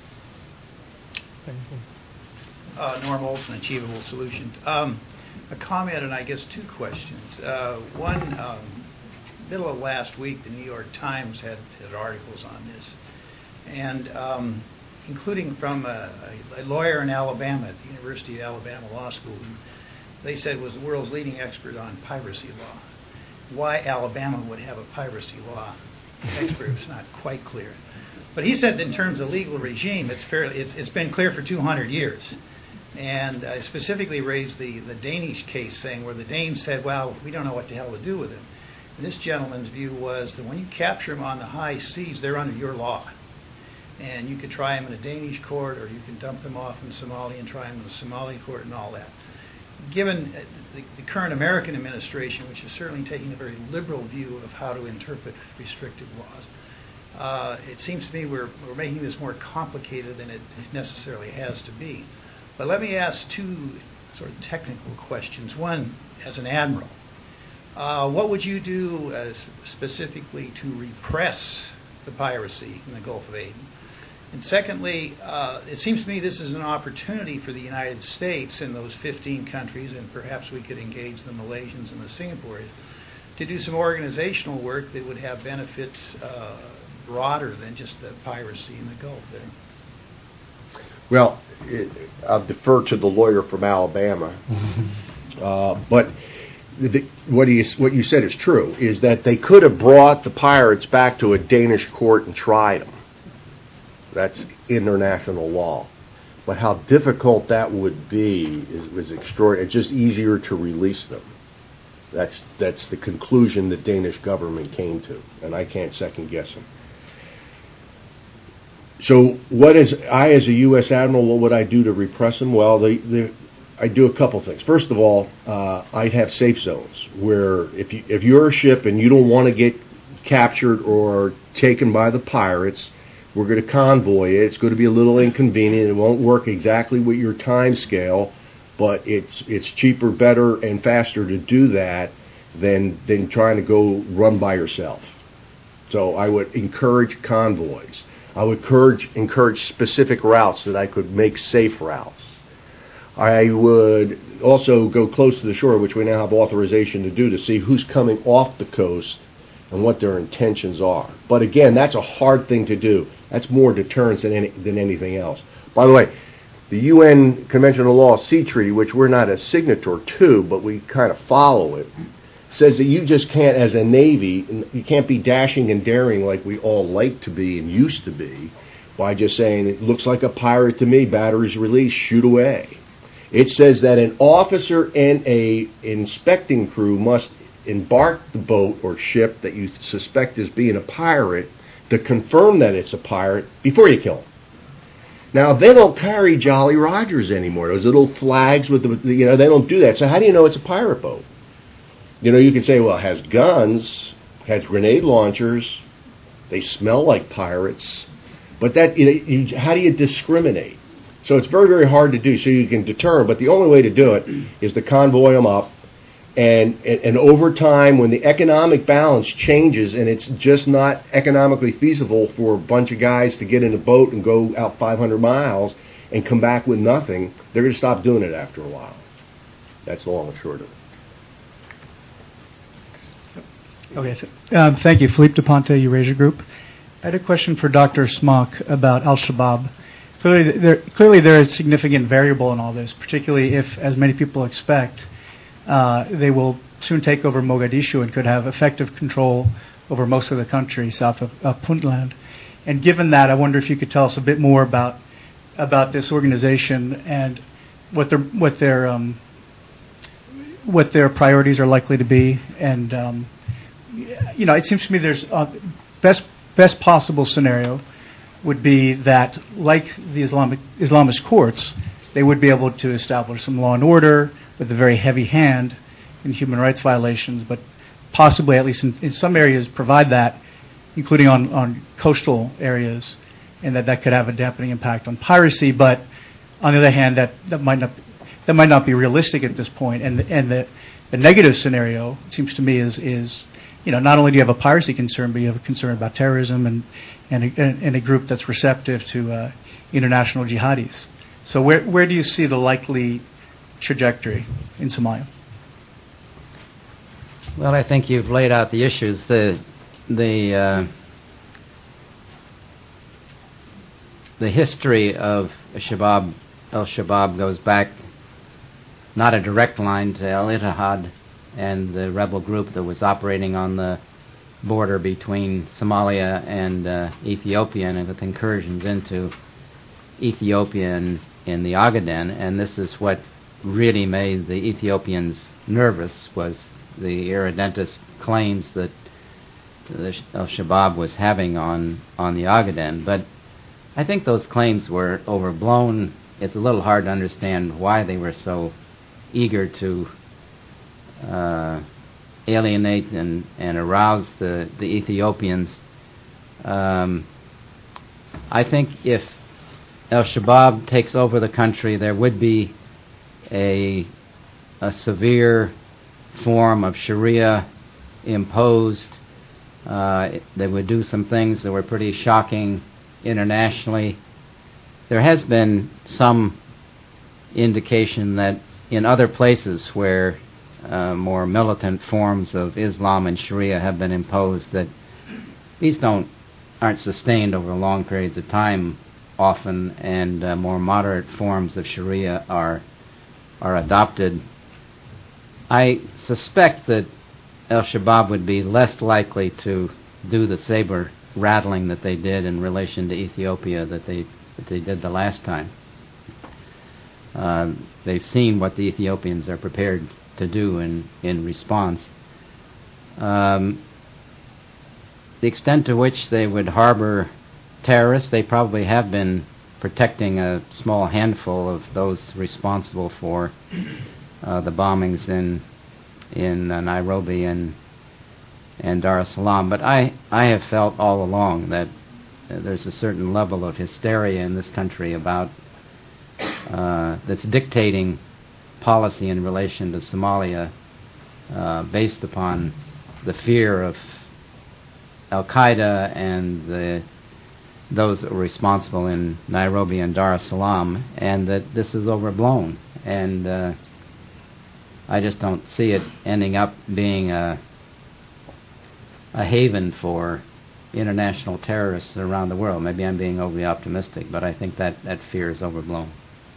Thank you. Norm Olson, Achievable Solutions. A comment and I guess two questions. One, middle of last week, the New York Times had articles on this, and including from a lawyer in Alabama at the University of Alabama Law School, who they said was the world's leading expert on piracy law. Why Alabama would have a piracy law expert was not quite clear. But he said that in terms of legal regime, it's been clear for 200 years. And I specifically raised the Danish case, saying where the Danes said, well, we don't know what the hell to do with him. And this gentleman's view was that when you capture them on the high seas, they're under your law. And you could try them in a Danish court, or you can dump them off in Somalia and try them in a Somali court and all that. Given the current American administration, which is certainly taking a very liberal view of how to interpret restrictive laws, it seems to me we're making this more complicated than it necessarily has to be. But let me ask two sort of technical questions. One, as an admiral, what would you do specifically to repress the piracy in the Gulf of Aden? And secondly, it seems to me this is an opportunity for the United States and those 15 countries, and perhaps we could engage the Malaysians and the Singaporeans, to do some organizational work that would have benefits broader than just the piracy in the Gulf there. Well, I'll defer to the lawyer from Alabama, but what you said is true, is that they could have brought the pirates back to a Danish court and tried them. That's international law. But how difficult that would be was extraordinary. It's just easier to release them. That's the conclusion the Danish government came to, and I can't second guess them. So I, as a U.S. Admiral, what would I do to repress them? Well, I do a couple things. First of all, I'd have safe zones where if you're a ship and you don't want to get captured or taken by the pirates, we're going to convoy it. It's going to be a little inconvenient. It won't work exactly with your time scale, but it's cheaper, better, and faster to do that than trying to go run by yourself. So I would encourage convoys. I would encourage specific routes that I could make safe routes. I would also go close to the shore, which we now have authorization to do, to see who's coming off the coast and what their intentions are. But again, that's a hard thing to do. That's more deterrence than anything else. By the way, the UN Convention on Law Sea Treaty, which we're not a signatory to, but we kind of follow it, says that you just can't, as a Navy, you can't be dashing and daring like we all like to be and used to be by just saying, it looks like a pirate to me, batteries released, shoot away. It says that an officer and a inspecting crew must embark the boat or ship that you suspect is being a pirate to confirm that it's a pirate before you kill him. Now, they don't carry Jolly Rogers anymore. Those little flags with they don't do that. So how do you know it's a pirate boat? You can say, well, it has guns, has grenade launchers, they smell like pirates, but that how do you discriminate? So it's very, very hard to do. So you can deter them, but the only way to do it is to convoy them up, and over time, when the economic balance changes and it's just not economically feasible for a bunch of guys to get in a boat and go out 500 miles and come back with nothing, they're going to stop doing it after a while. That's the long and short of it. Okay, thank you. Philippe DePonte, Eurasia Group. I had a question for Dr. Smock about Al-Shabaab. Clearly there is a significant variable in all this, particularly if, as many people expect, they will soon take over Mogadishu and could have effective control over most of the country south of Puntland. And given that, I wonder if you could tell us a bit more about this organization and what their priorities are likely to be. And it seems to me there's best possible scenario would be that, like the Islamist courts, they would be able to establish some law and order with a very heavy hand in human rights violations, but possibly, at least in some areas, provide that, including on coastal areas, and that could have a dampening impact on piracy. But on the other hand, that might not be realistic at this point. And the negative scenario, it seems to me, is not only do you have a piracy concern, but you have a concern about terrorism and a group that's receptive to international jihadis. So where do you see the likely trajectory in Somalia? Well, I think you've laid out the issues. The history of Al-Shabaab goes back not a direct line to Al-Ittihad and the rebel group that was operating on the border between Somalia and Ethiopia, and with incursions into Ethiopia and in the Ogaden. And this is what really made the Ethiopians nervous, was the irredentist claims that Al-Shabaab was having on the Ogaden. But I think those claims were overblown. It's a little hard to understand why they were so eager to alienate and arouse the Ethiopians. I think if Al-Shabaab takes over the country, there would be a severe form of Sharia imposed. They would do some things that were pretty shocking internationally. There has been some indication that in other places where more militant forms of Islam and Sharia have been imposed, that these aren't sustained over long periods of time often, and more moderate forms of Sharia are adopted. I suspect that Al-Shabaab would be less likely to do the saber rattling that they did in relation to Ethiopia that they did the last time. They've seen what the Ethiopians are prepared to do in response. The extent to which they would harbor terrorists, they probably have been protecting a small handful of those responsible for the bombings in Nairobi and Dar es Salaam. But I have felt all along that there's a certain level of hysteria in this country about that's dictating policy in relation to Somalia based upon the fear of Al-Qaeda and those that were responsible in Nairobi and Dar es Salaam, and that this is overblown. And I just don't see it ending up being a haven for international terrorists around the world. Maybe I'm being overly optimistic, but I think that fear is overblown.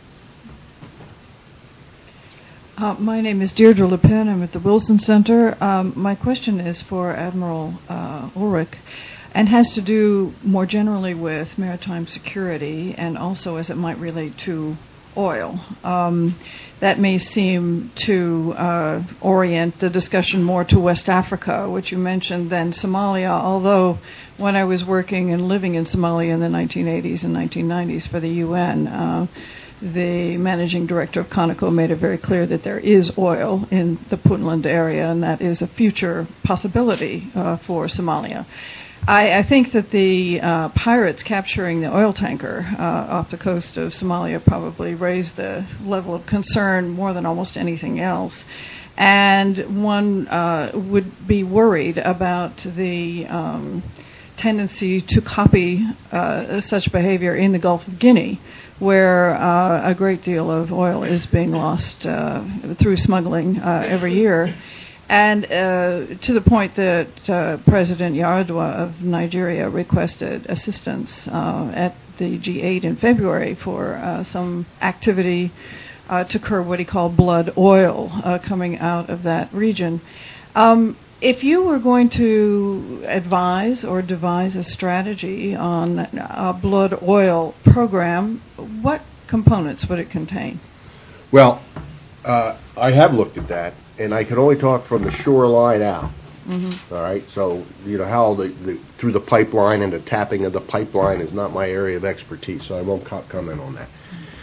My name is Deirdre Le Pen. I'm at the Wilson Center. My question is for Admiral Ulrich and has to do more generally with maritime security and also as it might relate to oil. That may seem to orient the discussion more to West Africa, which you mentioned, than Somalia, although when I was working and living in Somalia in the 1980s and 1990s for the UN, the managing director of Conoco made it very clear that there is oil in the Puntland area, and that is a future possibility for Somalia. I think that the pirates capturing the oil tanker off the coast of Somalia probably raised the level of concern more than almost anything else. And one would be worried about the tendency to copy such behavior in the Gulf of Guinea, where a great deal of oil is being lost through smuggling every year. And to the point that President Yar'Adua of Nigeria requested assistance at the G8 in February for some activity to curb what he called blood oil coming out of that region. If you were going to advise or devise a strategy on a blood oil program, what components would it contain? Well, I have looked at that, and I can only talk from the shoreline out. Mm-hmm. All right, so how through the pipeline and the tapping of the pipeline is not my area of expertise, so I won't comment on that.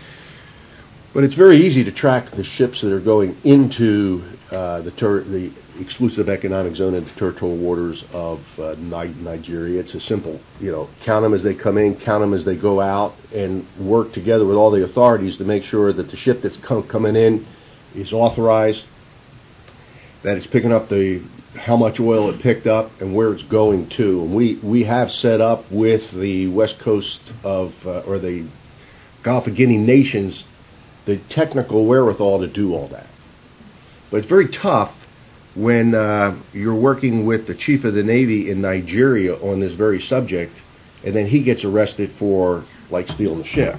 But it's very easy to track the ships that are going into the exclusive economic zone and the territorial waters of Nigeria. It's a simple, count them as they come in, count them as they go out, and work together with all the authorities to make sure that the ship that's coming in is authorized, that it's picking up how much oil it picked up and where it's going to. And we have set up with the west coast of or the Gulf of Guinea nations the technical wherewithal to do all that. But it's very tough when you're working with the chief of the Navy in Nigeria on this very subject, and then he gets arrested for stealing the ship.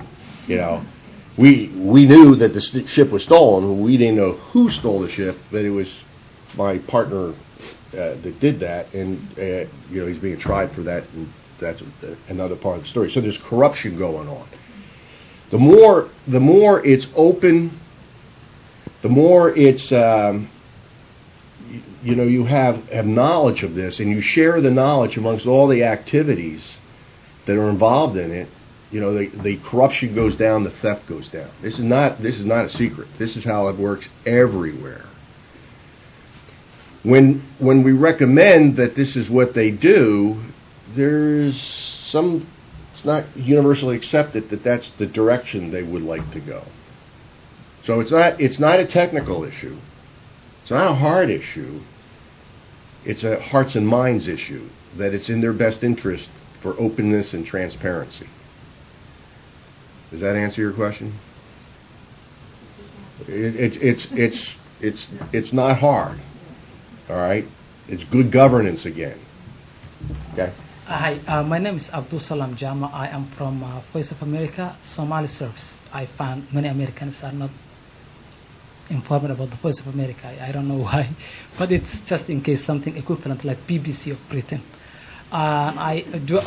We knew that the ship was stolen. We didn't know who stole the ship, but it was my partner that did that, and he's being tried for that, and that's another part of the story. So there's corruption going on. The more it's open, the more it's you have knowledge of this, and you share the knowledge amongst all the activities that are involved in it. The corruption goes down, the theft goes down. This is not a secret. This is how it works everywhere. When we recommend that this is what they do, it's not universally accepted that that's the direction they would like to go. So it's not a technical issue. It's not a hard issue. It's a hearts and minds issue, that it's in their best interest for openness and transparency. Does that answer your question? It's not hard. All right? It's good governance again. Okay? Hi, my name is Abdul Salam Jama. I am from Voice of America, Somali Service. I found many Americans are not informed about the Voice of America. I don't know why, but it's just in case something equivalent like BBC of Britain. I do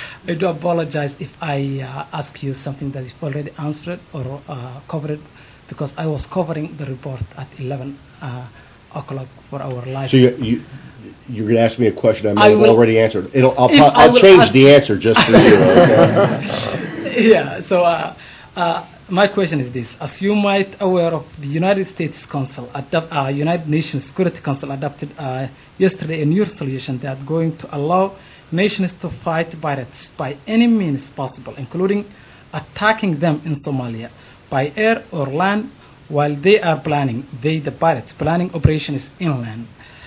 apologize if I ask you something that is already answered or covered because I was covering the report at 11 o'clock for our live. So you're going to ask me a question I may I have will- already answered. I'll will change ask- the answer just for you. Okay? Yeah, so my question is this. As you might aware of, the United States Council, United Nations Security Council adopted yesterday a new resolution that going to allow nations to fight pirates by any means possible, including attacking them in Somalia by air or land while they are planning, the pirates, planning operations inland.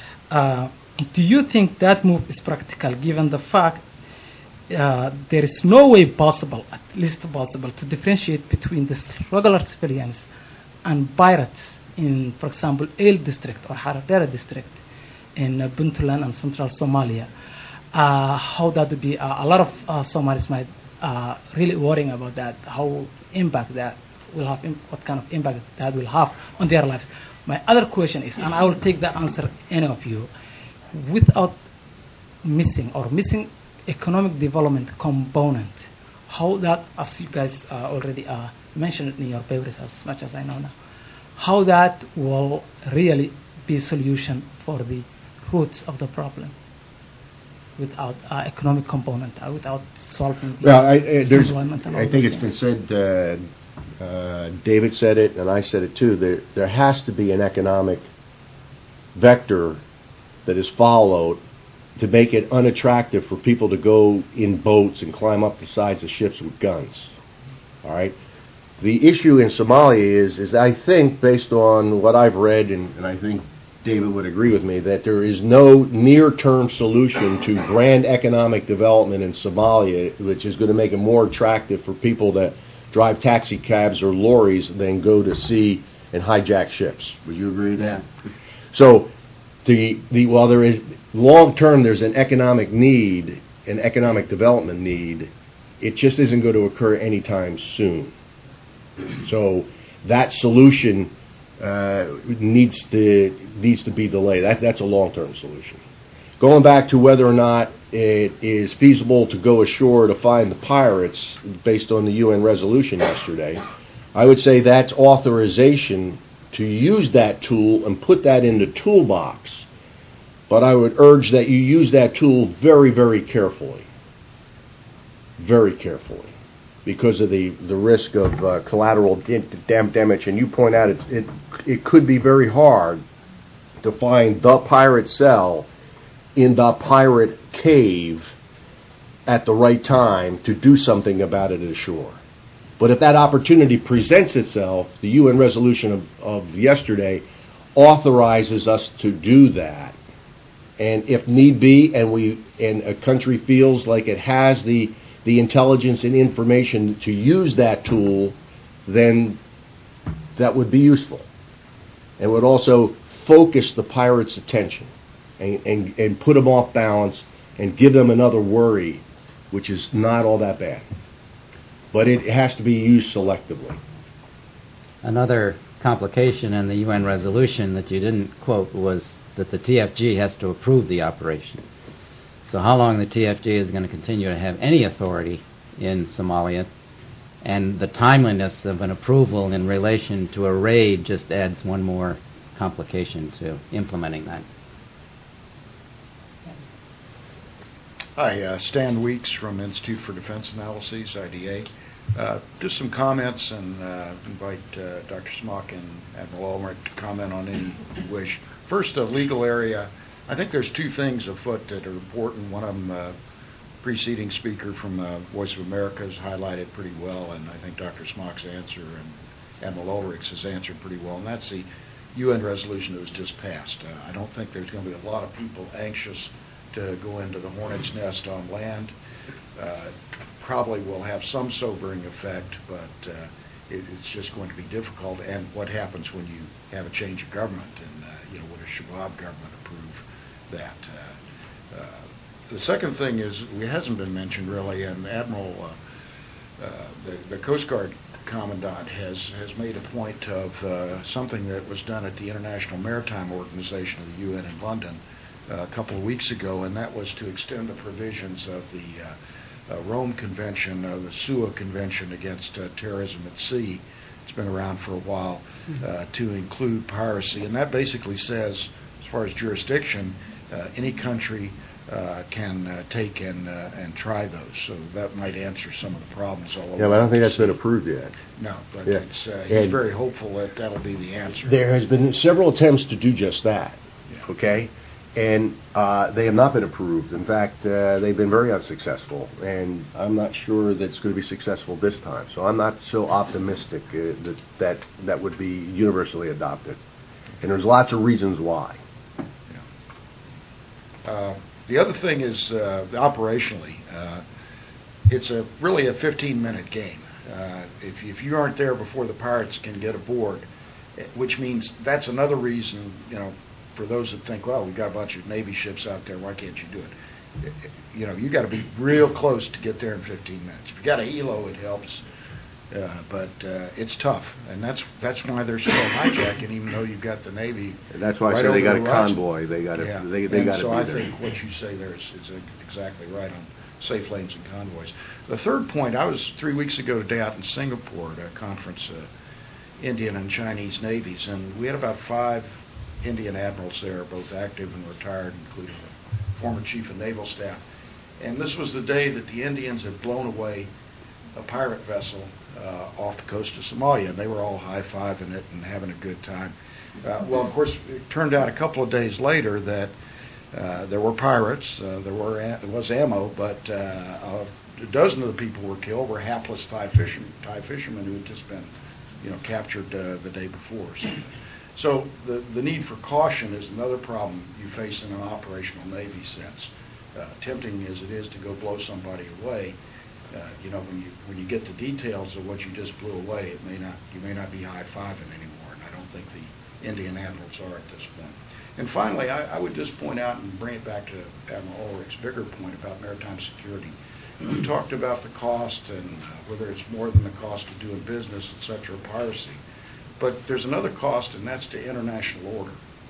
Do you think that move is practical given the fact there is no way possible, at least possible, to differentiate between the regular civilians and pirates in, for example, El District or Haradera District in Puntland and central Somalia? How that would be, a lot of Somalis might really worrying about that, how impact that will have, what kind of impact that will have on their lives. My other question is, and I will take the answer any of you, without missing economic development component, how that, as you guys already mentioned in your papers as much as I know now, how that will really be a solution for the roots of the problem without economic component, without solving the Well, I think it's been said, David said it, and I said it too, there has to be an economic vector that is followed to make it unattractive for people to go in boats and climb up the sides of ships with guns. All right? The issue in Somalia is I think, based on what I've read, and I think David would agree with me, that there is no near-term solution to grand economic development in Somalia, which is going to make it more attractive for people to drive taxi cabs or lorries than go to sea and hijack ships. Would you agree with that? So, while there is long-term, there's an economic need, an economic development need, it just isn't going to occur anytime soon. So that solution needs to be delayed. That's a long-term solution. Going back to whether or not it is feasible to go ashore to find the pirates based on the UN resolution yesterday, I would say that's authorization to use that tool and put that in the toolbox. But I would urge that you use that tool very, very carefully. Very carefully. Because of the risk of collateral damage. And you point out it could be very hard to find the pirate cell in the pirate cave at the right time to do something about it ashore. But if that opportunity presents itself, the UN resolution of yesterday authorizes us to do that. And if need be, and a country feels like it has the intelligence and information to use that tool, then that would be useful. And would also focus the pirates' attention and put them off balance and give them another worry, which is not all that bad. But it has to be used selectively. Another complication in the UN resolution that you didn't quote was that the TFG has to approve the operation. So how long the TFG is going to continue to have any authority in Somalia, and the timeliness of an approval in relation to a raid just adds one more complication to implementing that. Hi, Stan Weeks from Institute for Defense Analyses, IDA. Just some comments, and invite Dr. Smock and Admiral Ulrich to comment on any you wish. First, a legal area. I think there's two things afoot that are important. One of them, preceding speaker from Voice of America has highlighted pretty well, and I think Dr. Smock's answer and Admiral Ulrich's has answered pretty well, and that's the UN resolution that was just passed. I don't think there's going to be a lot of people anxious to go into the hornet's nest on land. Probably will have some sobering effect, but it's just going to be difficult. And what happens when you have a change of government, and would a Shabab government approve that? The second thing is, it hasn't been mentioned really, and Admiral, the Coast Guard Commandant has made a point of something that was done at the International Maritime Organization of the UN in London a couple of weeks ago, and that was to extend the provisions of the Rome Convention, the SUA Convention against terrorism at sea, it's been around for a while, to include piracy. And that basically says, as far as jurisdiction, any country can take and try those. So that might answer some of the problems all over. Yeah, but I don't think that's been approved yet. No, but Yeah. he's very hopeful that that'll be the answer. There has been several attempts to do just that, Yeah. okay? And they have not been approved. In fact, they've been very unsuccessful, and I'm not sure that it's going to be successful this time. So I'm not so optimistic that would be universally adopted. And there's lots of reasons why. The other thing is operationally, it's really a 15-minute game. If you aren't there before the pirates can get aboard, which means that's another reason, for those that think, well, we've got a bunch of Navy ships out there, why can't you do it? You got to be real close to get there in 15 minutes. If you got a helo, it helps, but it's tough, and that's why they're still hijacking, even though you've got the Navy. And that's why I right say they over got a the horizon. convoy. They got to. Yeah. They And got to so be I there. think what you say there is exactly right on safe lanes and convoys. The third point, I was 3 weeks ago today out in Singapore at a conference, Indian and Chinese navies, and we had about 5 Indian admirals there, both active and retired, including the former chief of naval staff. And this was the day that the Indians had blown away a pirate vessel off the coast of Somalia, and they were all high-fiving it and having a good time. Well, of course, it turned out a couple of days later that there were pirates, there was ammo, but a dozen of the people who were killed were hapless Thai fishermen who had just been, captured the day before or something. So the need for caution is another problem you face in an operational Navy sense. Tempting as it is to go blow somebody away, when you get the details of what you just blew away, you may not be high-fiving anymore, and I don't think the Indian admirals are at this point. And finally, I would just point out and bring it back to Admiral Ulrich's bigger point about maritime security. We talked about the cost and whether it's more than the cost of doing business, etc., piracy. But there's another cost, and that's to international order.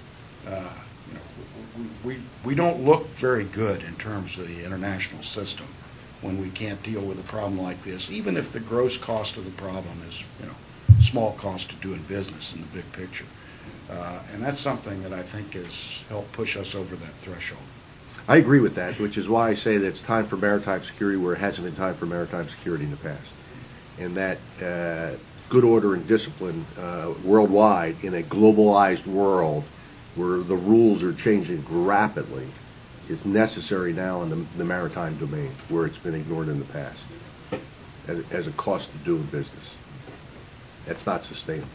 We don't look very good in terms of the international system when we can't deal with a problem like this, even if the gross cost of the problem is, small cost to doing business in the big picture. And that's something that I think has helped push us over that threshold. I agree with that, which is why I say that it's time for maritime security where it hasn't been time for maritime security in the past. And that good order and discipline worldwide in a globalized world where the rules are changing rapidly is necessary now in the maritime domain where it's been ignored in the past as a cost of doing business. That's not sustainable.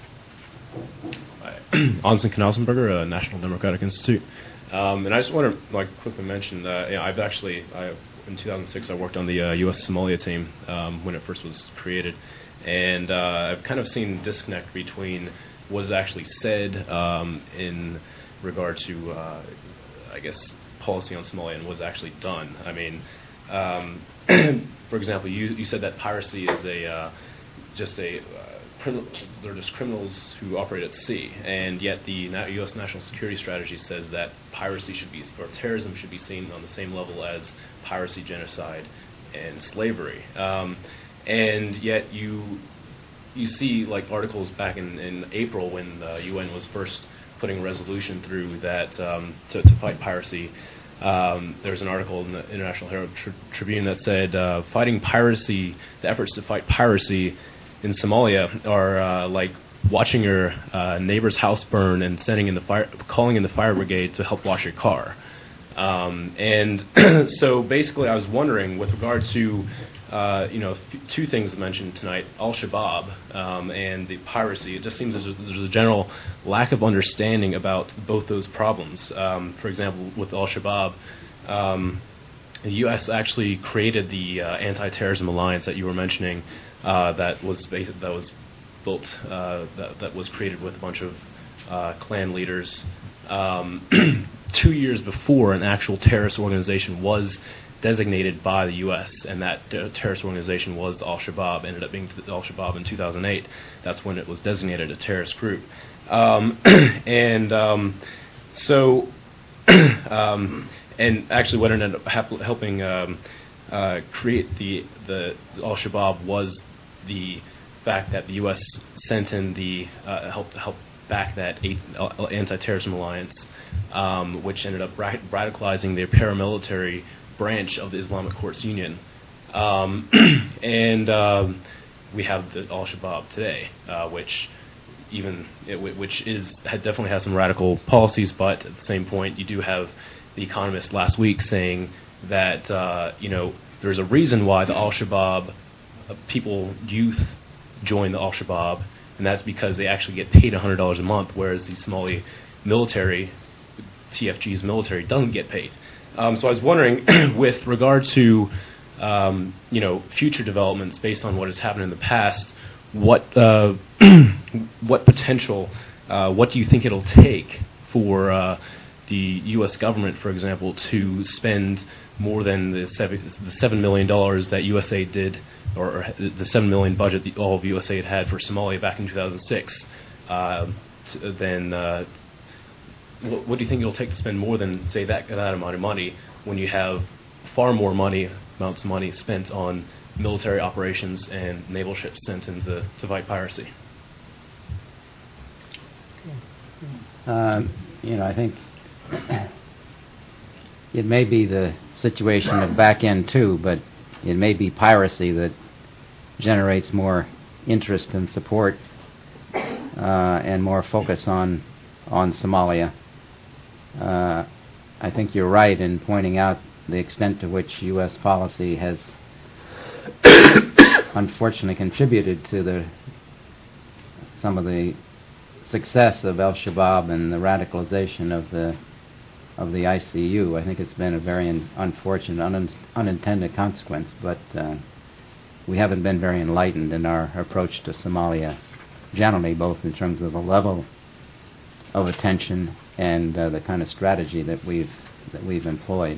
Onsen Knausenberger, National Democratic Institute. And I just want to quickly mention that in 2006 I worked on the U.S. Somalia team when it first was created, and I've kind of seen disconnect between what is actually said in regard to, policy on Somalia and what is actually done. I mean, for example, you said that piracy is they're just criminals who operate at sea, and yet the U.S. national security strategy says that terrorism should be seen on the same level as piracy, genocide, and slavery. And yet you see articles back in April when the UN was first putting a resolution through that to fight piracy. There's an article in the International Herald Tribune that said the efforts to fight piracy in Somalia are like watching your neighbor's house burn and calling in the fire brigade to help wash your car. And so basically I was wondering, with regard to two things mentioned tonight, Al-Shabaab and the piracy, it just seems there's a general lack of understanding about both those problems. For example, with Al-Shabaab, the U.S. actually created the anti-terrorism alliance that you were mentioning, that was created with a bunch of clan leaders 2 years before an actual terrorist organization was designated by the U.S., and that terrorist organization was Al-Shabaab. Ended up being Al-Shabaab in 2008. That's when it was designated a terrorist group. And actually what ended up helping create the Al-Shabaab was the fact that the U.S. sent in the helped back that anti-terrorism alliance, which ended up radicalizing their paramilitary branch of the Islamic Courts Union, and we have the Al-Shabaab today, which definitely has some radical policies, but at the same point, you do have The Economist last week saying that there's a reason why the Al-Shabaab youth join the Al-Shabaab, and that's because they actually get paid $100 a month, whereas the Somali military, TFG's military, doesn't get paid. So I was wondering, with regard to future developments based on what has happened in the past, what potential, what do you think it'll take for the U.S. government, for example, to spend more than the $7 million that USAID did, or the $7 million budget that all of USAID had for Somalia back in 2006? What do you think it'll take to spend more than, say, that amount of money when you have far more amounts of money spent on military operations and naval ships sent in to fight piracy? I think it may be the situation of back end too, but it may be piracy that generates more interest and support and more focus on Somalia. I think you're right in pointing out the extent to which U.S. policy has unfortunately contributed to some of the success of Al-Shabaab and the radicalization of the ICU. I think it's been a very unfortunate, unintended consequence, but we haven't been very enlightened in our approach to Somalia generally, both in terms of the level of attention and the kind of strategy that we've employed.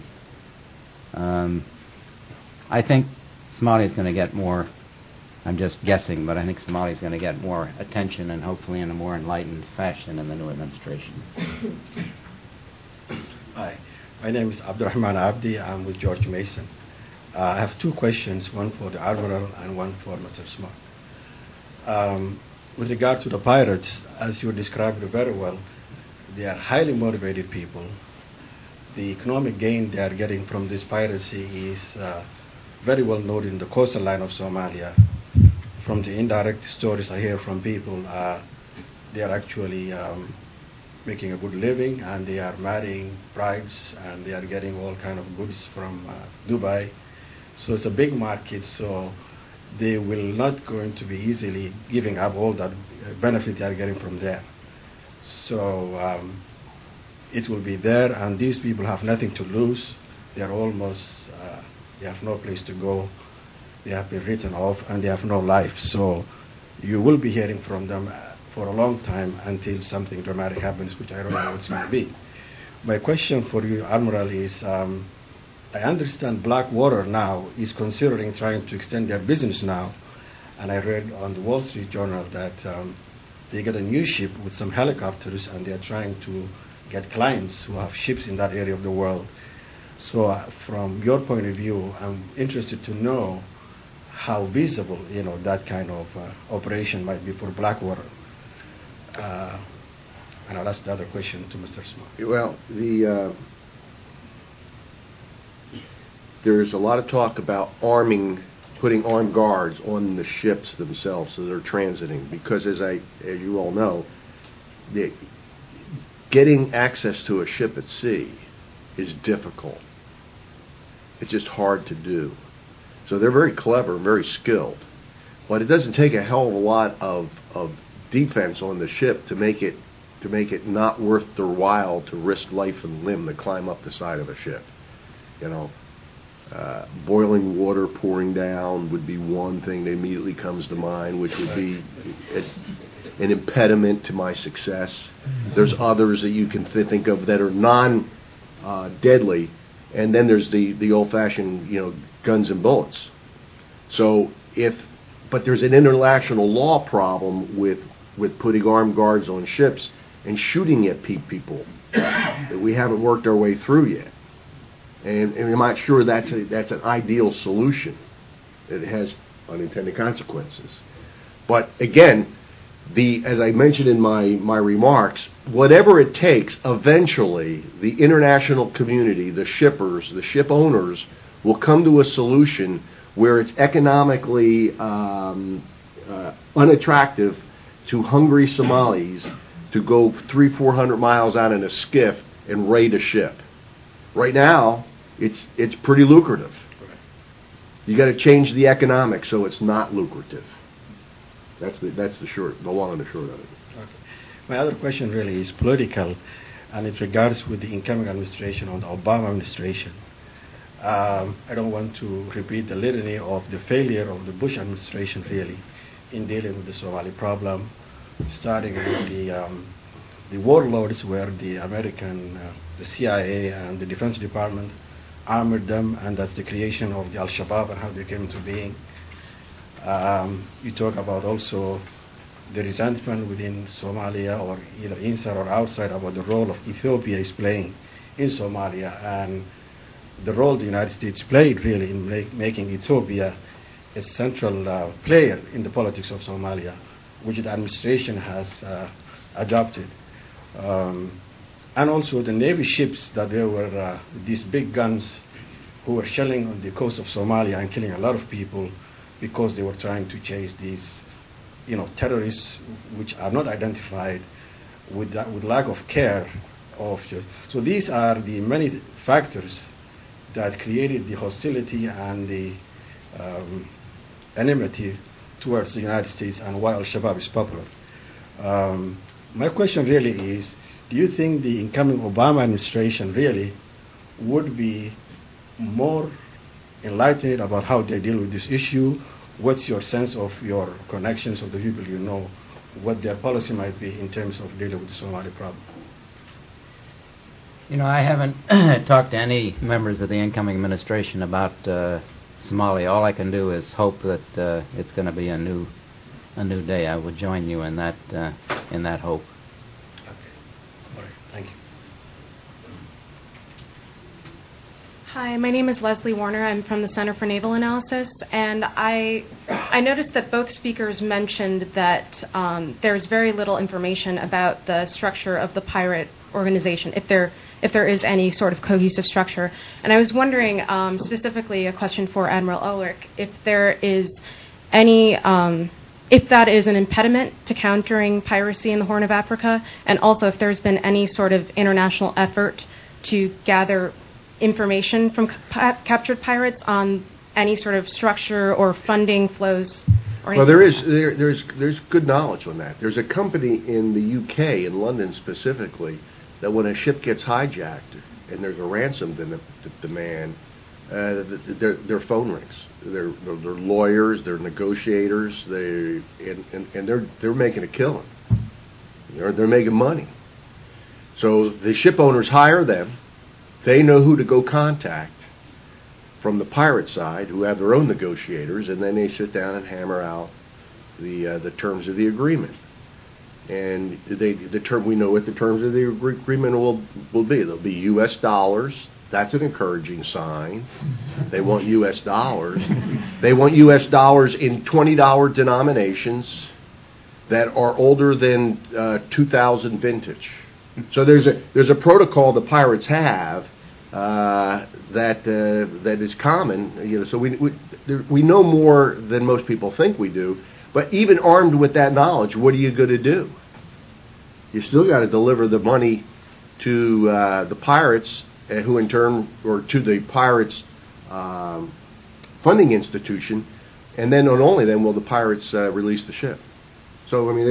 I think Somalia is going to get more, I'm just guessing, but I think Somalia is going to get more attention and hopefully in a more enlightened fashion in the new administration. Hi, my name is Abdurrahman Abdi. I'm with George Mason. I have two questions, one for the Admiral and one for Mr. Smart. With regard to the pirates, as you described very well, they are highly motivated people. The economic gain they are getting from this piracy is very well known in the coastal line of Somalia. From the indirect stories I hear from people, they are actually making a good living, and they are marrying brides, and they are getting all kind of goods from Dubai. So it's a big market, so they will not going to be easily giving up all that benefit they are getting from there. So it will be there, and these people have nothing to lose. They are almost, they have no place to go. They have been written off, and they have no life. So you will be hearing from them for a long time until something dramatic happens, which I don't know what's going to be. My question for you, Admiral, is I understand Blackwater now is considering trying to extend their business now, and I read on the Wall Street Journal that they got a new ship with some helicopters, and they are trying to get clients who have ships in that area of the world. So from your point of view, I'm interested to know how visible, that kind of operation might be for Blackwater. And I'll ask the other question to Mr. Smart. Well, there's a lot of talk about putting armed guards on the ships themselves so they're transiting, because as you all know, getting access to a ship at sea is difficult. It's just hard to do. So they're very clever and very skilled, but it doesn't take a hell of a lot of defense on the ship to make it not worth their while to risk life and limb to climb up the side of a ship. Boiling water pouring down would be one thing that immediately comes to mind, which would be an impediment to my success. There's others that you can think of that are non-deadly, and then there's the old-fashioned, guns and bullets. But there's an international law problem with putting armed guards on ships and shooting at people that we haven't worked our way through yet. And I'm not sure that's an ideal solution. It has unintended consequences. But again, as I mentioned in my remarks, whatever it takes, eventually the international community, the shippers, the ship owners, will come to a solution where it's economically unattractive to hungry Somalis to go 300-400 miles out in a skiff and raid a ship. Right now, it's pretty lucrative. You got to change the economics so it's not lucrative. That's the long and the short of it. Okay. My other question really is political, and it regards with the incoming administration or the Obama administration. I don't want to repeat the litany of the failure of the Bush administration really in dealing with the Somali problem, starting with the warlords where the American, the CIA and the Defense Department armored them, and that's the creation of the Al-Shabaab and how they came into being. You talk about also the resentment within Somalia, or either inside or outside, about the role of Ethiopia is playing in Somalia, and the role the United States played really in making Ethiopia a central player in the politics of Somalia, which the administration has adopted. And also the Navy ships that there were these big guns who were shelling on the coast of Somalia and killing a lot of people because they were trying to chase these, terrorists which are not identified with lack of care so these are the many factors that created the hostility and the enmity towards the United States and why Al-Shabaab is popular. My question really is, do you think the incoming Obama administration really would be more enlightened about how they deal with this issue? What's your sense of your connections of the people you know, what their policy might be in terms of dealing with the Somali problem? I haven't talked to any members of the incoming administration about Somalia. All I can do is hope that it's going to be a new day. I would join you in that hope. Okay. All right. Thank you. Hi, my name is Leslie Warner. I'm from the Center for Naval Analysis, and I noticed that both speakers mentioned that there's very little information about the structure of the pirate organization, if there is any sort of cohesive structure. And I was wondering, specifically a question for Admiral Ulrich, if there is any, if that is an impediment to countering piracy in the Horn of Africa, and also if there's been any sort of international effort to gather information from captured pirates on any sort of structure or funding flows. Well, there's good knowledge on that. There's a company in the UK, in London specifically, that when a ship gets hijacked and there's a ransom demand, their phone rings. They're lawyers, they're negotiators, and they're making a killing. They're making money. So the ship owners hire them. They know who to go contact from the pirate side, who have their own negotiators, and then they sit down and hammer out the terms of the agreement. And we know what the terms of the agreement will be. They'll be U.S. dollars. That's an encouraging sign. They want U.S. dollars. They want U.S. dollars in $20 denominations that are older than 2000 vintage. So there's a protocol the pirates have that is common. So we know more than most people think we do. But even armed with that knowledge, what are you going to do? You still got to deliver the money to the pirates, who in turn, or to the pirates' funding institution, and then not only then will the pirates release the ship. So I mean,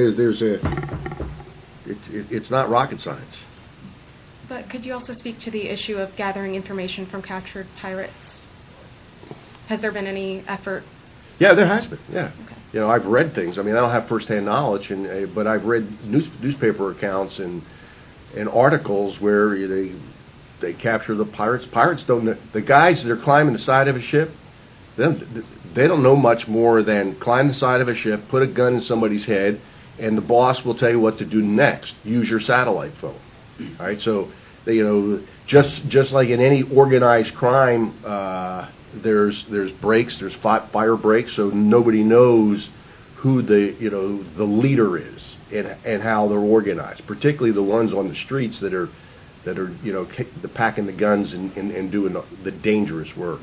it's not rocket science. But could you also speak to the issue of gathering information from captured pirates? Has there been any effort? Yeah, there has been. Yeah, okay. I've read things. I mean, I don't have firsthand knowledge, but I've read newspaper accounts and articles where they capture the pirates. Pirates don't know. The guys that are climbing the side of a ship, they don't know much more than climb the side of a ship, put a gun in somebody's head, and the boss will tell you what to do next. Use your satellite phone. All right, so just like in any organized crime, there's breaks, there's fire breaks, so nobody knows who the leader is and how they're organized, particularly the ones on the streets that are packing the guns and doing the dangerous work.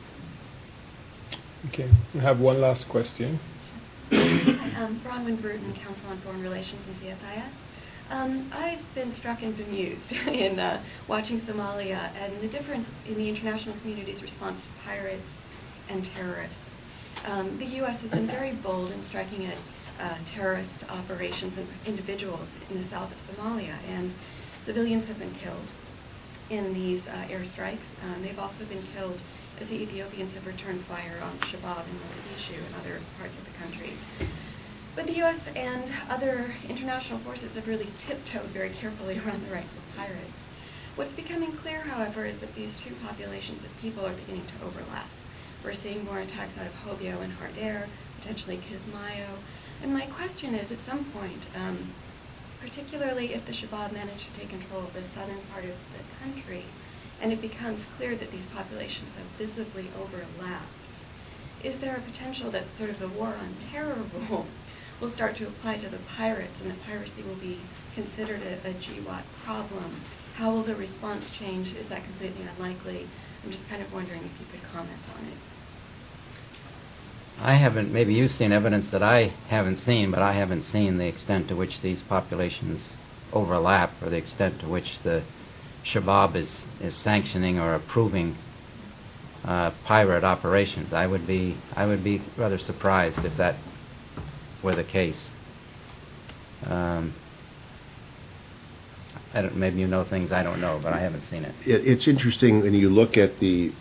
Okay, we have one last question. Bronwyn Bruton, Council on Foreign Relations in CSIS. I've been struck and bemused in watching Somalia and the difference in the international community's response to pirates and terrorists. The U.S. has been very bold in striking at terrorist operations and individuals in the south of Somalia, and civilians have been killed in these airstrikes. They've also been killed as the Ethiopians have returned fire on Shabab in Mogadishu and other parts of the country. But the U.S. and other international forces have really tiptoed very carefully around the rights of pirates. What's becoming clear, however, is that these two populations of people are beginning to overlap. We're seeing more attacks out of Hobyo and Hardair, potentially Kismayo. And my question is, at some point, particularly if the Shabab manage to take control of the southern part of the country, and it becomes clear that these populations have visibly overlapped, is there a potential that sort of the war on terror rule will start to apply to the pirates, and that piracy will be considered a GWAT problem? How will the response change? Is that completely unlikely? I'm just kind of wondering if you could comment on it. I haven't, maybe you've seen evidence that I haven't seen, but I haven't seen the extent to which these populations overlap, or the extent to which the Shabab is sanctioning or approving pirate operations. I would be rather surprised if that were the case. Maybe you know things I don't know, but I haven't seen it. It's interesting when you look at the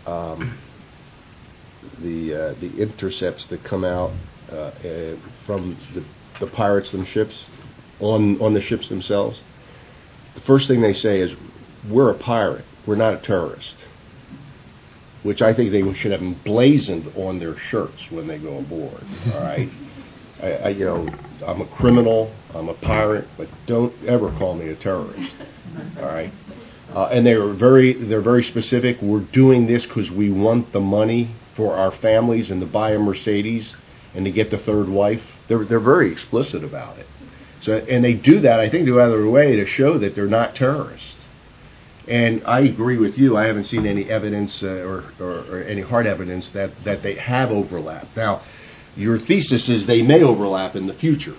intercepts that come out from the pirates and ships on the ships themselves. The first thing they say is, "We're a pirate. We're not a terrorist," which I think they should have emblazoned on their shirts when they go aboard. All right. I'm a criminal, I'm a pirate, but don't ever call me a terrorist. All right. And they're very specific. We're doing this because we want the money for our families and to buy a Mercedes and to get the third wife. They're very explicit about it. So, and they do that, I think, to other way to show that they're not terrorists. And I agree with you. I haven't seen any evidence or any hard evidence that they have overlap. Now, your thesis is they may overlap in the future.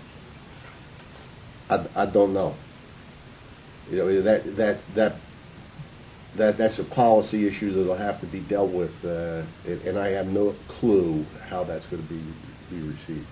I don't know. That's a policy issue that'll have to be dealt with, and I have no clue how that's going to be received.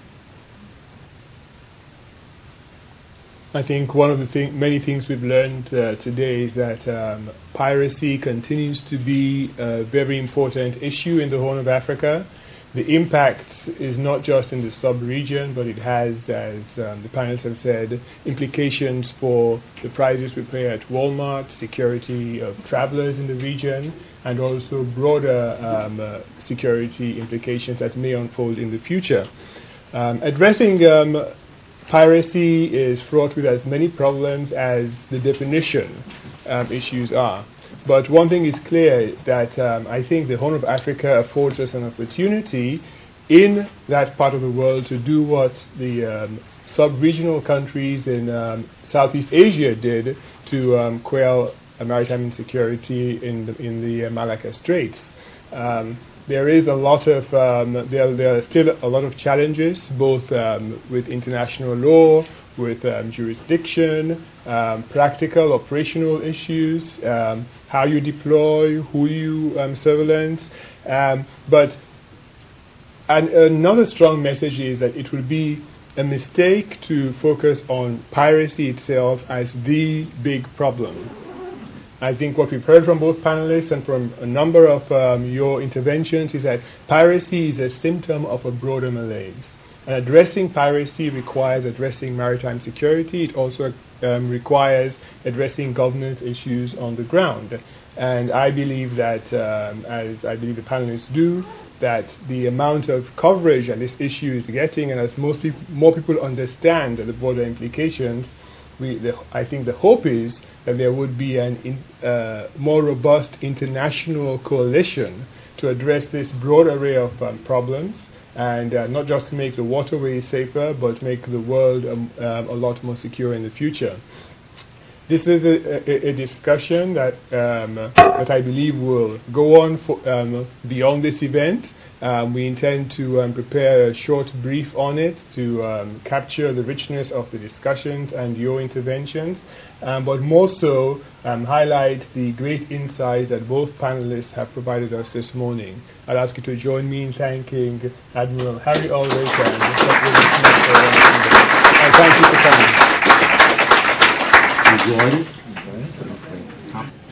I think one of the many things we've learned today is that piracy continues to be a very important issue in the Horn of Africa. The impact is not just in the sub-region, but it has, as the panelists have said, implications for the prices we pay at Walmart, security of travelers in the region, and also broader security implications that may unfold in the future. Addressing piracy is fraught with as many problems as the definition issues are. But one thing is clear, that I think the Horn of Africa affords us an opportunity in that part of the world to do what the sub-regional countries in Southeast Asia did to quell maritime insecurity in the Malacca Straits. There is a lot of there are still a lot of challenges, both with international law, with jurisdiction, practical operational issues, how you deploy, who you surveillance. But another strong message is that it will be a mistake to focus on piracy itself as the big problem. I think what we've heard from both panelists and from a number of your interventions is that piracy is a symptom of a broader malaise. And addressing piracy requires addressing maritime security. It also requires addressing governance issues on the ground. And I believe that, as I believe the panelists do, that the amount of coverage that this issue is getting, and as more people understand the broader implications, I think the hope is that there would be a more robust international coalition to address this broad array of problems, and not just to make the waterways safer, but make the world a lot more secure in the future. This is a discussion that I believe will go on beyond this event. We intend to prepare a short brief on it to capture the richness of the discussions and your interventions, but more so highlight the great insights that both panelists have provided us this morning. I'll ask you to join me in thanking Admiral Harry Ulrich and Mr. William Smith and thank you for coming. Enjoy.